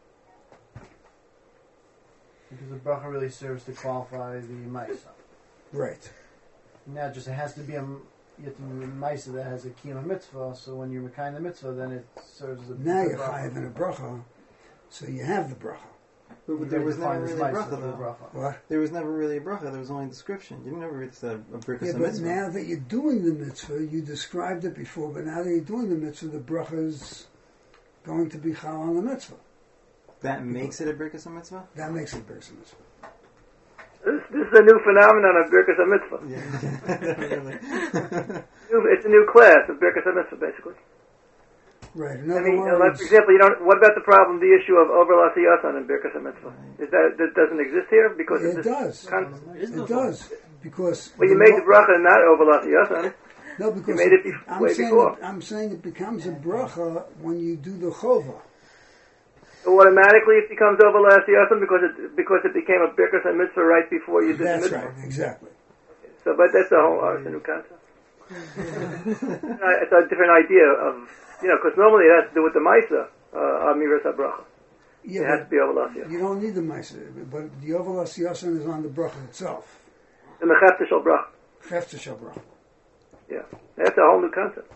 Because the bracha really serves to qualify the ma'aseh. Right. Now just it has to be a ma'aseh that has a kiyam mitzvah, so when you're mekayim the mitzvah, then it serves as a Now you're bracha. chayav in a bracha, so you have the bracha. But there was never really a bracha for the though. bracha. What? There was never really a bracha. There was only a description. You never really said a birkas Yeah, but mitzvah. now that you're doing the mitzvah, you described it before, but now that you're doing the mitzvah, the bracha is going to be chal on the mitzvah. That makes it a birkas mitzvah. That makes it a mitzvah. This is a new phenomenon of Birkas HaMitzvah. Yeah. It's a new class of Birkas HaMitzvah, basically. Right. In I other mean, like, words, for example, what about the problem, the issue of overlas yasan in Birkas HaMitzvah? Is that doesn't exist here? Because it it's does. It does. Because Well, you made the bracha not overlas yasan. no, because you made it way before. I'm saying it becomes a bracha when you do the chova. So automatically it becomes over l'asiyatan because it became a birkas and mitzvah right before you did the That's mitzvah. right, exactly. So, but that's a whole it's a new concept. It's a different idea of, because normally it has to do with the Maisa, Amiras HaBracha. It has to be over l'asiyatan. You don't need the Maisa, but the Oval Asiyasan is on the bracha itself. And the Chefta Shel Bracha. Chefta Shel Bracha. Yeah. That's a whole new concept.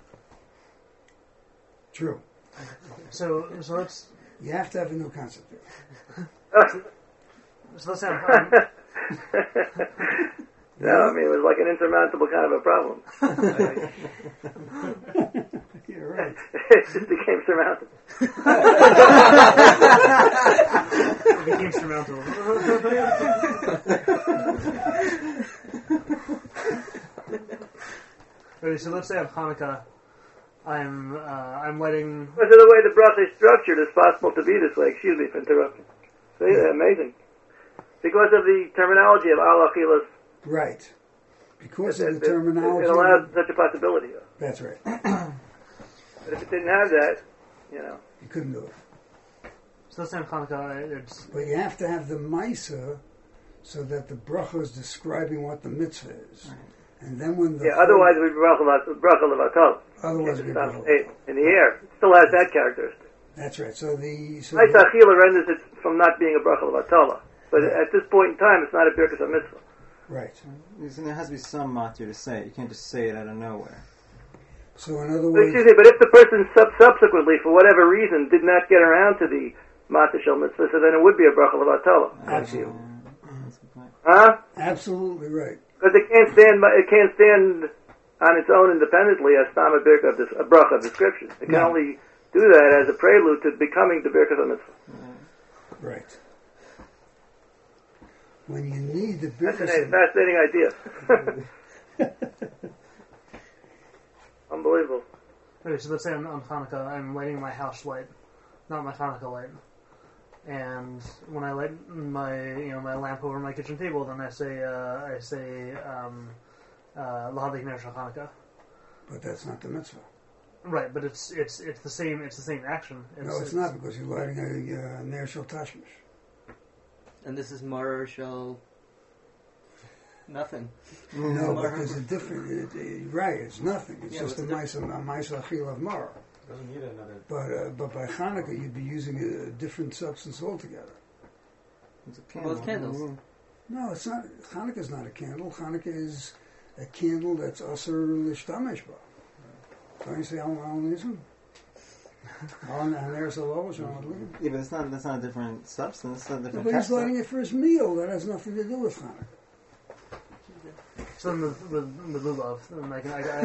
True. So let's You have to have a new concept there. so let's have No, I mean, it was like an insurmountable kind of a problem. You're right. It just became surmountable. it became surmountable. Okay, so let's say on Hanukkah, I'm lighting. Because of the way the bracha is structured, it's possible to be this way. Excuse me for interrupting. See, amazing. Because of the terminology of al achilas. Right. Because of the terminology. It allows such a possibility. That's right. But if it didn't have that, You couldn't do it. So let's say on Hanukkah, it's. But you have to have the Maisa so that the bracha is describing what the mitzvah is. Right. And then when the otherwise it would be bracha levatal. Otherwise it would be bracha. In the air, it still has that characteristic. That's right. So Maisa achila renders it from not being a bracha levatala. But at this point in time, it's not a birkas mitzvah. Right. There has to be some matir to say it. You can't just say it out of nowhere. So in other words, Excuse me, but if the person subsequently, for whatever reason, did not get around to the matir shel mitzvah, so then it would be a bracha levatala. Huh? Absolutely right. Because it can't stand on its own independently as tam a birka of a bracha of description. It can only do that as a prelude to becoming the birka of mitzvah. Right. When you need the That's a birkas, fascinating idea. Unbelievable. Okay, so let's say on Hanukkah, I'm lighting my house light, not my Hanukkah light. And when I light my lamp over my kitchen table, then I say L'Havik Ner Shel Hanukkah. but that's not the mitzvah. Right, but it's the same action. It's not, because you're lighting a ner shel tashmish. And this is Marar Shel nothing. No, but there's a different. Right, it's nothing. It's just a ma'isa achil of Mara. Doesn't need another. But by Hanukkah, you'd be using a different substance altogether. It's a candle. Both candles. No, it's not. Hanukkah's not a candle. Hanukkah is a candle that's asur l'shtamesh ba. Don't you say Al Nizam? And there's a low. Yeah, but that's not a different substance. It's not a different But he's texture. lighting it for his meal. That has nothing to do with Hanukkah. So with lulav, I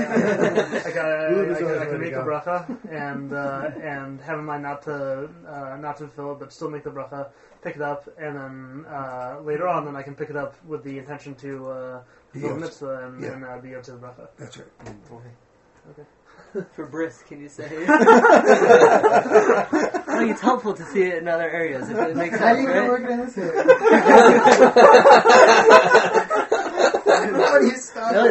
can make a bracha and have in mind not to fill it, but still make the bracha, pick it up, and then later on, then I can pick it up with the intention to fulfill the mitzvah and be yotze the bracha. That's right. Okay. For bris, can you say? I think it's helpful to see it in other areas. If it makes sense, right? Work in this area. How do you stop it?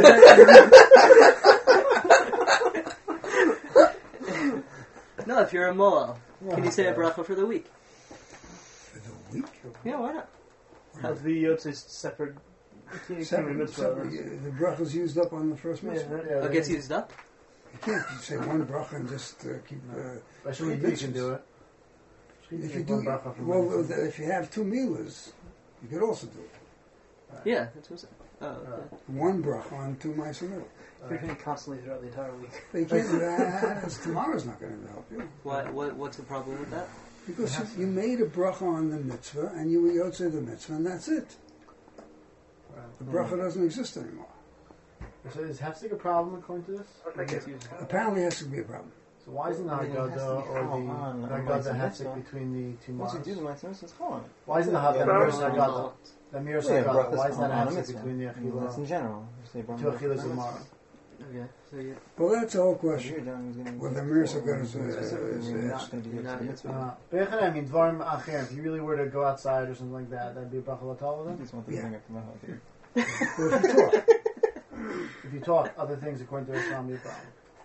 No, if you're a moel, can you say a bracha for the week? For the week? Yeah, why not? Have the yotze separate. Separate. The bracha's used up on the first mitzvah. It gets used up? You can't say one bracha and just keep. Especially if you can do it. If you do, if you have two milas, you could also do it. Yeah, that's what I'm saying. Oh, okay. One bracha on two ma'aser middle. You're doing constantly throughout the entire week. But you can't do that. Tomorrow's not going to help you. What's the problem with that? Because you made a bracha on the mitzvah and you were yotze the mitzvah and that's it. The bracha doesn't exist anymore. So is Hefsek a problem according to this? Apparently, it has to be a problem. So why isn't the Haggadah or the Haggadah Hefsek between the two Once you Mars? do the mitzvah, it's fine. Why isn't the Haggadah Haggadah? The Mir Haggadah. Why isn't that on a Hefsek mitzvah. between the That's in Achilah? general. Two Achilas and Mara. Okay, so you Well, that's the whole question. Whether Whether Mirza goes not going to be you're not- a mitzvah. I mean, Dvarim Acher, if you really were to go outside or something like that, that'd be a bracha l'tala I then? just want to bring up the mahal here. Well, if you talk, If you talk other things according to Islam, be a problem.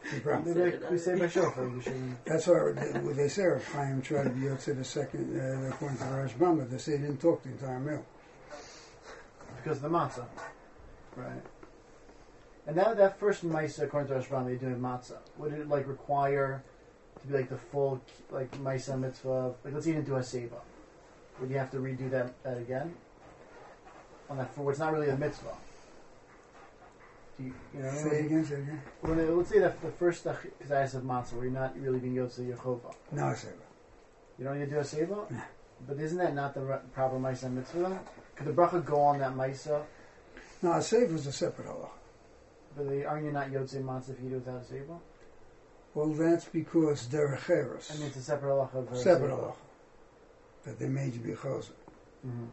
The problem. We say by shofar. That's why they say Rav Chaim tried to be Yotze the second, according to the Rashbam, they say he didn't talk the entire meal. Because of the matzah. Right. And now that first Maisa, according to Rashbam, they do matzah. Would it like require to be like the full like Maisa mitzvah? Like let's say you didn't do a seva. Would you have to redo that again? On that for it's not really a mitzvah. Do you know? Say it again. Let's say that the first kazayas of matzah, where you're not really being Yotze Yechova. No, I say You don't need to do a seva? No. But isn't that not the proper Maisa mitzvah? Could the bracha go on that Maisa? No, a sefer is a separate halacha. But aren't you not Yotze Matzah if you do it without a seva? Well, that's because derech eres. I mean, it's a separate halacha of a Separate seva. halacha. That they made you be choser. Mm-hmm.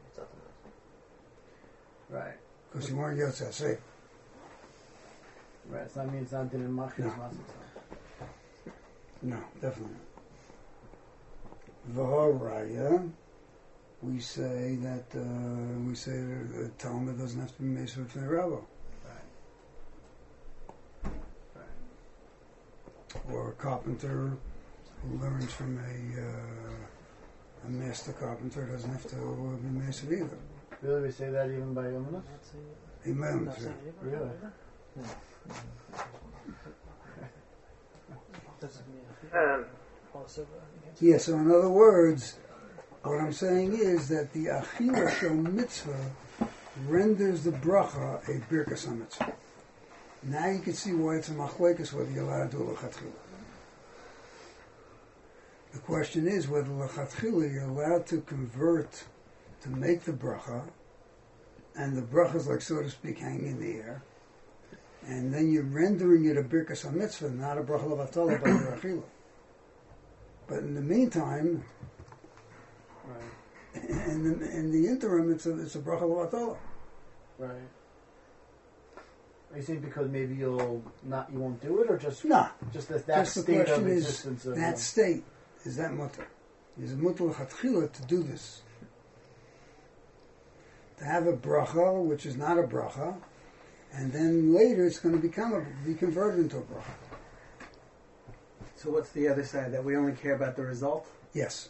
Right. Because you weren't Yotze sefer. Right. It's not mean it's not din in machis No. matzah. No, definitely not. V'haraya, we say that the Talmud doesn't have to be made with the rabbi. Or a carpenter who learns from a master carpenter doesn't have to be mason either. Really, we say that even by Yomina? Amen. Really? Yeah, so in other words, what I'm saying is that the Achila Shel Mitzvah renders the bracha a Birkas HaMitzvah. Now you can see why it's a machlekes whether you're allowed to do lechatchila. The question is whether lechatchila you're allowed to convert to make the bracha, and the bracha is like, so to speak, hanging in the air, and then you're rendering it a birkas mitzvah, not a bracha levatala by your achila. But in the meantime, Right. in the interim, it's a bracha levatala. Right. Are you saying because maybe you won't do it, or just No. just that Just the state question of is, existence of that state, is that mutter? Is it mutter lechatchila to do this? To have a bracha, which is not a bracha, and then later it's going to be converted into a bracha. So what's the other side? That we only care about the result? Yes.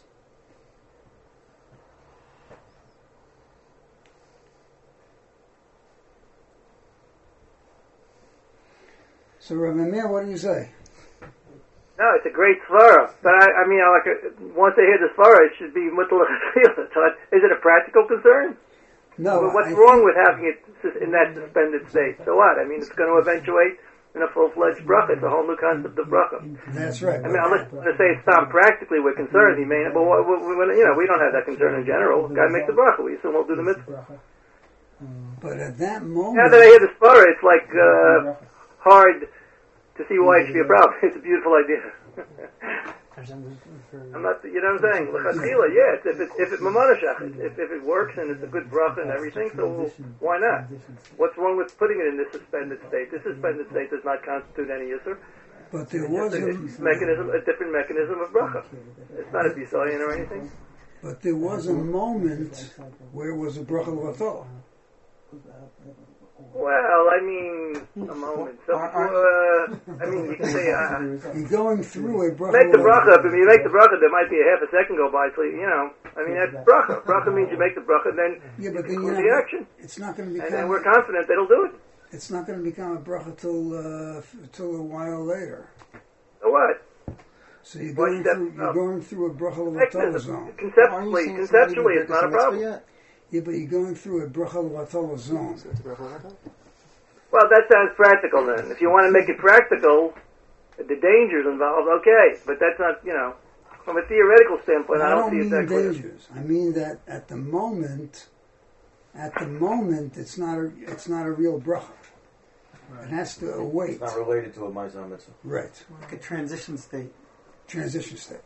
So, Rabbi Meir, what do you say? No, it's a great svara, but I mean, once they hear the svara, it should be mutal lechatchila. So is it a practical concern? No. What's wrong with having it in that suspended state? So what? I mean, it's going to eventuate in a full-fledged bracha. It's a whole new concept of bracha. That's right. I mean, unless to say it's not practically we're concerned, he may. But we don't have that concern in general. Guy makes the bracha. We assume we'll do the mitzvah. But at that moment, Now that I hear the svara, it's like hard to see why it should be a problem. It's a beautiful idea. I'm not, you know what I'm saying? L'chadchila, yeah. If it mamanashach, if it works and it's a good bracha and everything, so why not? What's wrong with putting it in this suspended state? This suspended state does not constitute any yisur. but there was a different mechanism of bracha. It's not a bisayin or anything. But there was a moment where it was a bracha l'vatala. Well, I mean, a moment. So, I mean, you can say, You're going through a bracha. make the bracha. If you make the bracha, there might be a half a second go by. So, I mean, that's bracha. Bracha means you make the bracha, then Yeah, but then you the action. It's not going to And become. we're confident that it'll do it. It's not going to become a bracha till a while later. So what? So you're Well, going step through. You're up. going through a bracha l'vatala Mechanism. zone. Conceptually, it's not a problem. Yeah, but you're going through a bracha l'vatala zone. Well, that sounds practical then. If you want to make it practical, the dangers involved, okay. But that's not, from a theoretical standpoint, I don't see it that clear. Dangers. I mean that at the moment, it's not a real bracha. It has to await. It's not related to a Ma'aseh Mitzvah. Right. Like a transition state. Transition state.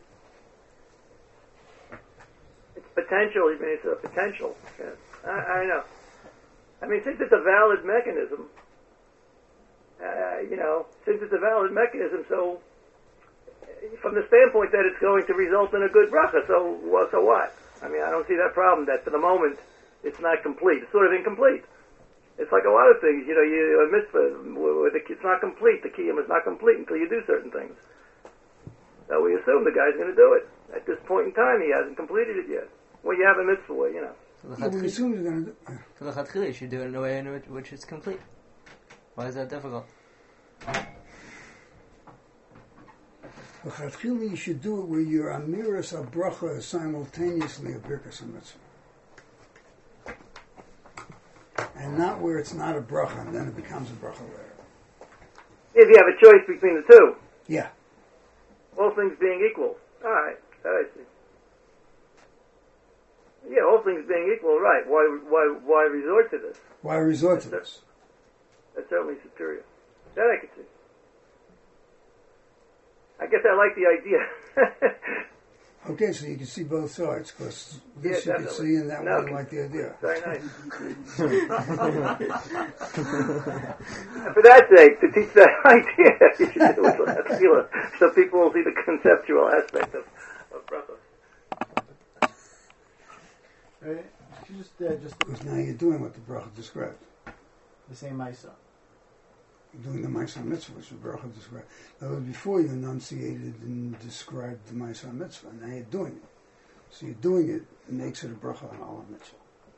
It's potential. I mean, it's a potential. Yeah. I know. I mean, since it's a valid mechanism, so from the standpoint that it's going to result in a good bracha, so what? I mean, I don't see that problem that for the moment it's not complete. It's sort of incomplete. It's like a lot of things. A mitzvah, it's not complete. The kiyum is not complete until you do certain things. So we assume the guy's going to do it. At this point in time, he hasn't completed it yet. Well, you have a mitzvah, So we assume he's going to do it. So the Chatchila, you should do it in a way in which it's complete. Why is that difficult? The Chatchila, you should do it where your amiras of bracha is simultaneously a birkas mitzvah. And not where it's not a bracha and then it becomes a bracha later. If you have a choice between the two. Yeah. All things being equal. All right, that I see. Yeah, all things being equal, right. Why resort to this? Why resort to this? That's certainly superior. That I could see. I guess I like the idea. Okay, so you can see both sides, because this you can definitely. see and that one you like the idea. Very nice. For that sake, to teach that idea, you should do it with tefillah, so people will see the conceptual aspect of bracha. Right? You just Because now you're doing what the bracha described. the same Maisa. You're doing the Maisa Mitzvah, which the bracha described. In other words, before you enunciated and described the Maisa Mitzvah, now you're doing it. So you're doing it, it makes it a bracha on all mitzvah.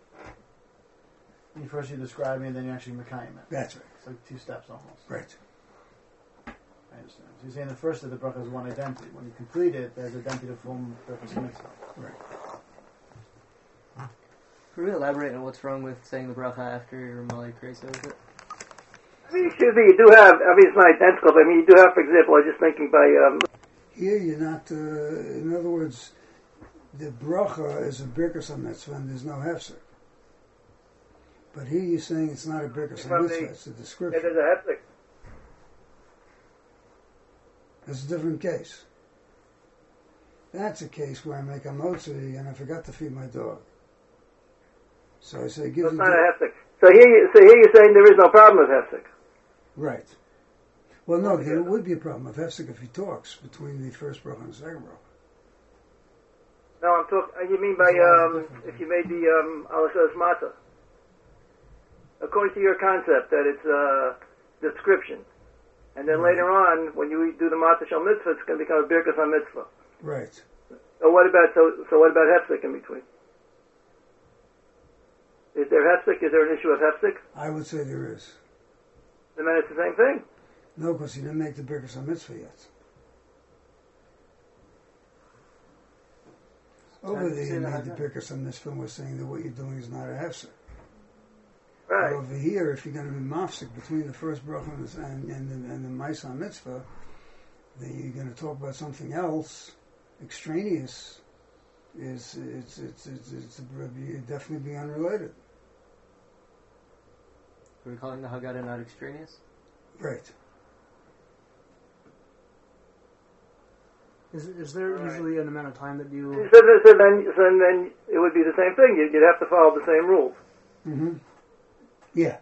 First you describe me, and then you actually Mekayim it. That's right. It's like two steps almost. Right. I understand. So you're saying the first of the bracha is one identity. When you complete it, there's identity to form purpose mitzvah. Right. Can we elaborate on what's wrong with saying the bracha after your Mali Kreisa with it? Excuse me, you do have, it's not identical, but you do have, for example, I was just thinking by... Here you're not, in other words, the bracha is a birkas mitzvah and there's no hefsek. But here you're saying it's not a birkas mitzvah, it's a description. There's a hefsek. That's a different case. That's a case where I make a motzi and I forgot to feed my dog. So I say, give It's the not a hefsek. So here you're saying there is no problem with hefsek. Right. Well, no, there would be a problem of hefsek if he talks between the first bracha and the second bracha. No, I'm talking. You mean by if you made the alachos matzah? According to your concept, that it's a description, and then later on, when you do the matzah shel mitzvah, it's going to become a birkas on mitzvah. Right. So what about hefsek in between? Is there hefsek? Is there an issue of hefsek? I would say there is. Then it's the same thing. No, because he didn't make the birkas on mitzvah yet. Over there, you made the birkas on mitzvah and we're saying that what you're doing is not a hefsek. Right. But over here, if you're going to be mafsik between the first bracha and the Maisa mitzvah, then you're going to talk about something else, extraneous. It's definitely be unrelated. Are we calling the Haggadah not extraneous? Right. Is there usually an amount of time that you... So then it would be the same thing. You'd have to follow the same rules. Mm-hmm. Yeah.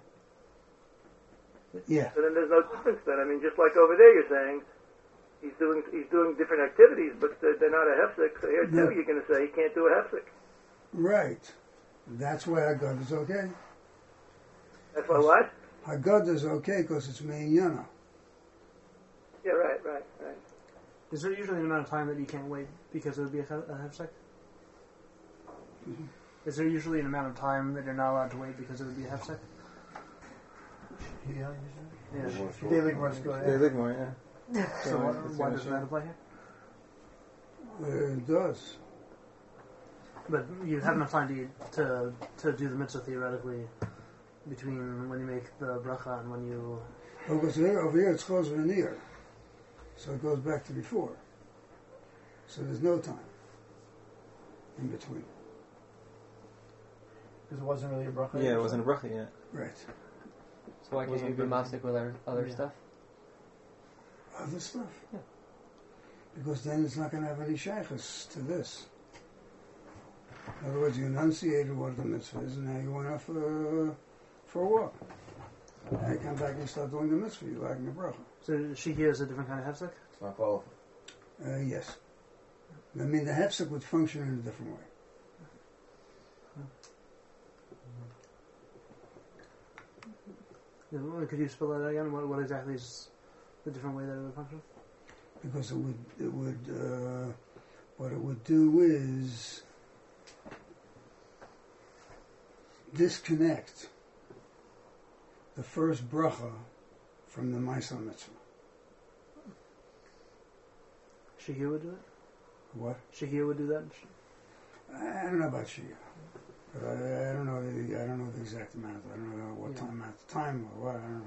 Yeah. So then there's no difference then. Just like over there you're saying, he's doing different activities, but they're not a hefsek. So here too you're going to say he can't do a hefsek. Right. That's why Haggadah is okay. That's why what? Haggadah is okay because it's Me'iyana. Yeah, right. Is there usually an amount of time that you can't wait because it would be a hefsek? Mm-hmm. Is there usually an amount of time that you're not allowed to wait because it would be a hefsek? Yeah. Yeah. They live more school, They live more, yeah. So why doesn't that apply here? It does. But you have enough time to do the mitzvah theoretically between when you make the bracha and when you... Because over here it's close in the ear. So it goes back to before. So there's no time in between. Because it wasn't really a bracha. Yeah, it wasn't a bracha yet. Right. So why can't you be mafsik with other stuff? Other stuff? Yeah. Because then it's not going to have any shaykhs to this. In other words, you enunciated what the mitzvah is, and now you went out for a walk. Now you come back and start doing the mitzvah, you're lacking a bracha. So shihiyah is a different kind of hefsek? It's not qualified. Yes. The hefsek would function in a different way. Could you spell that again? What exactly is the different way that it would function? Because what it would do is disconnect the first bracha from the Maisa Mitzvah. Shahir would do it? What? Shahir would do that? I don't know about Shia, but I don't know the exact amount. I don't know what time or what. I don't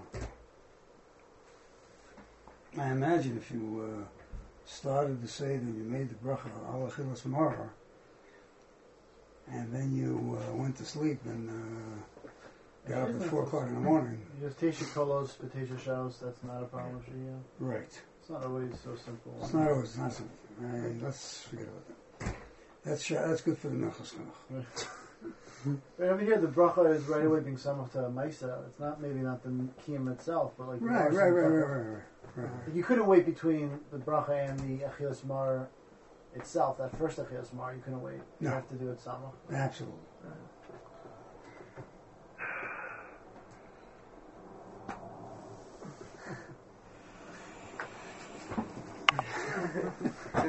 know. I imagine if you started to say that you made the bracha al achilas maror, and then you went to sleep and got up at 4 o'clock in the morning. You just Tesha Kolos, but Tesha Shalos, that's not a problem with Shia. Right. It's not always so simple. It's not always not something. Let's forget about that. That's good for the Nechus Chinuch. But over here, the bracha is right away being samach to a Maisa. It's not maybe not the Kiyam itself, but like Right. Like you couldn't wait between the bracha and the Achilas Mar itself. That first Achilas Mar, you couldn't wait. You No. have to do it samach. Absolutely.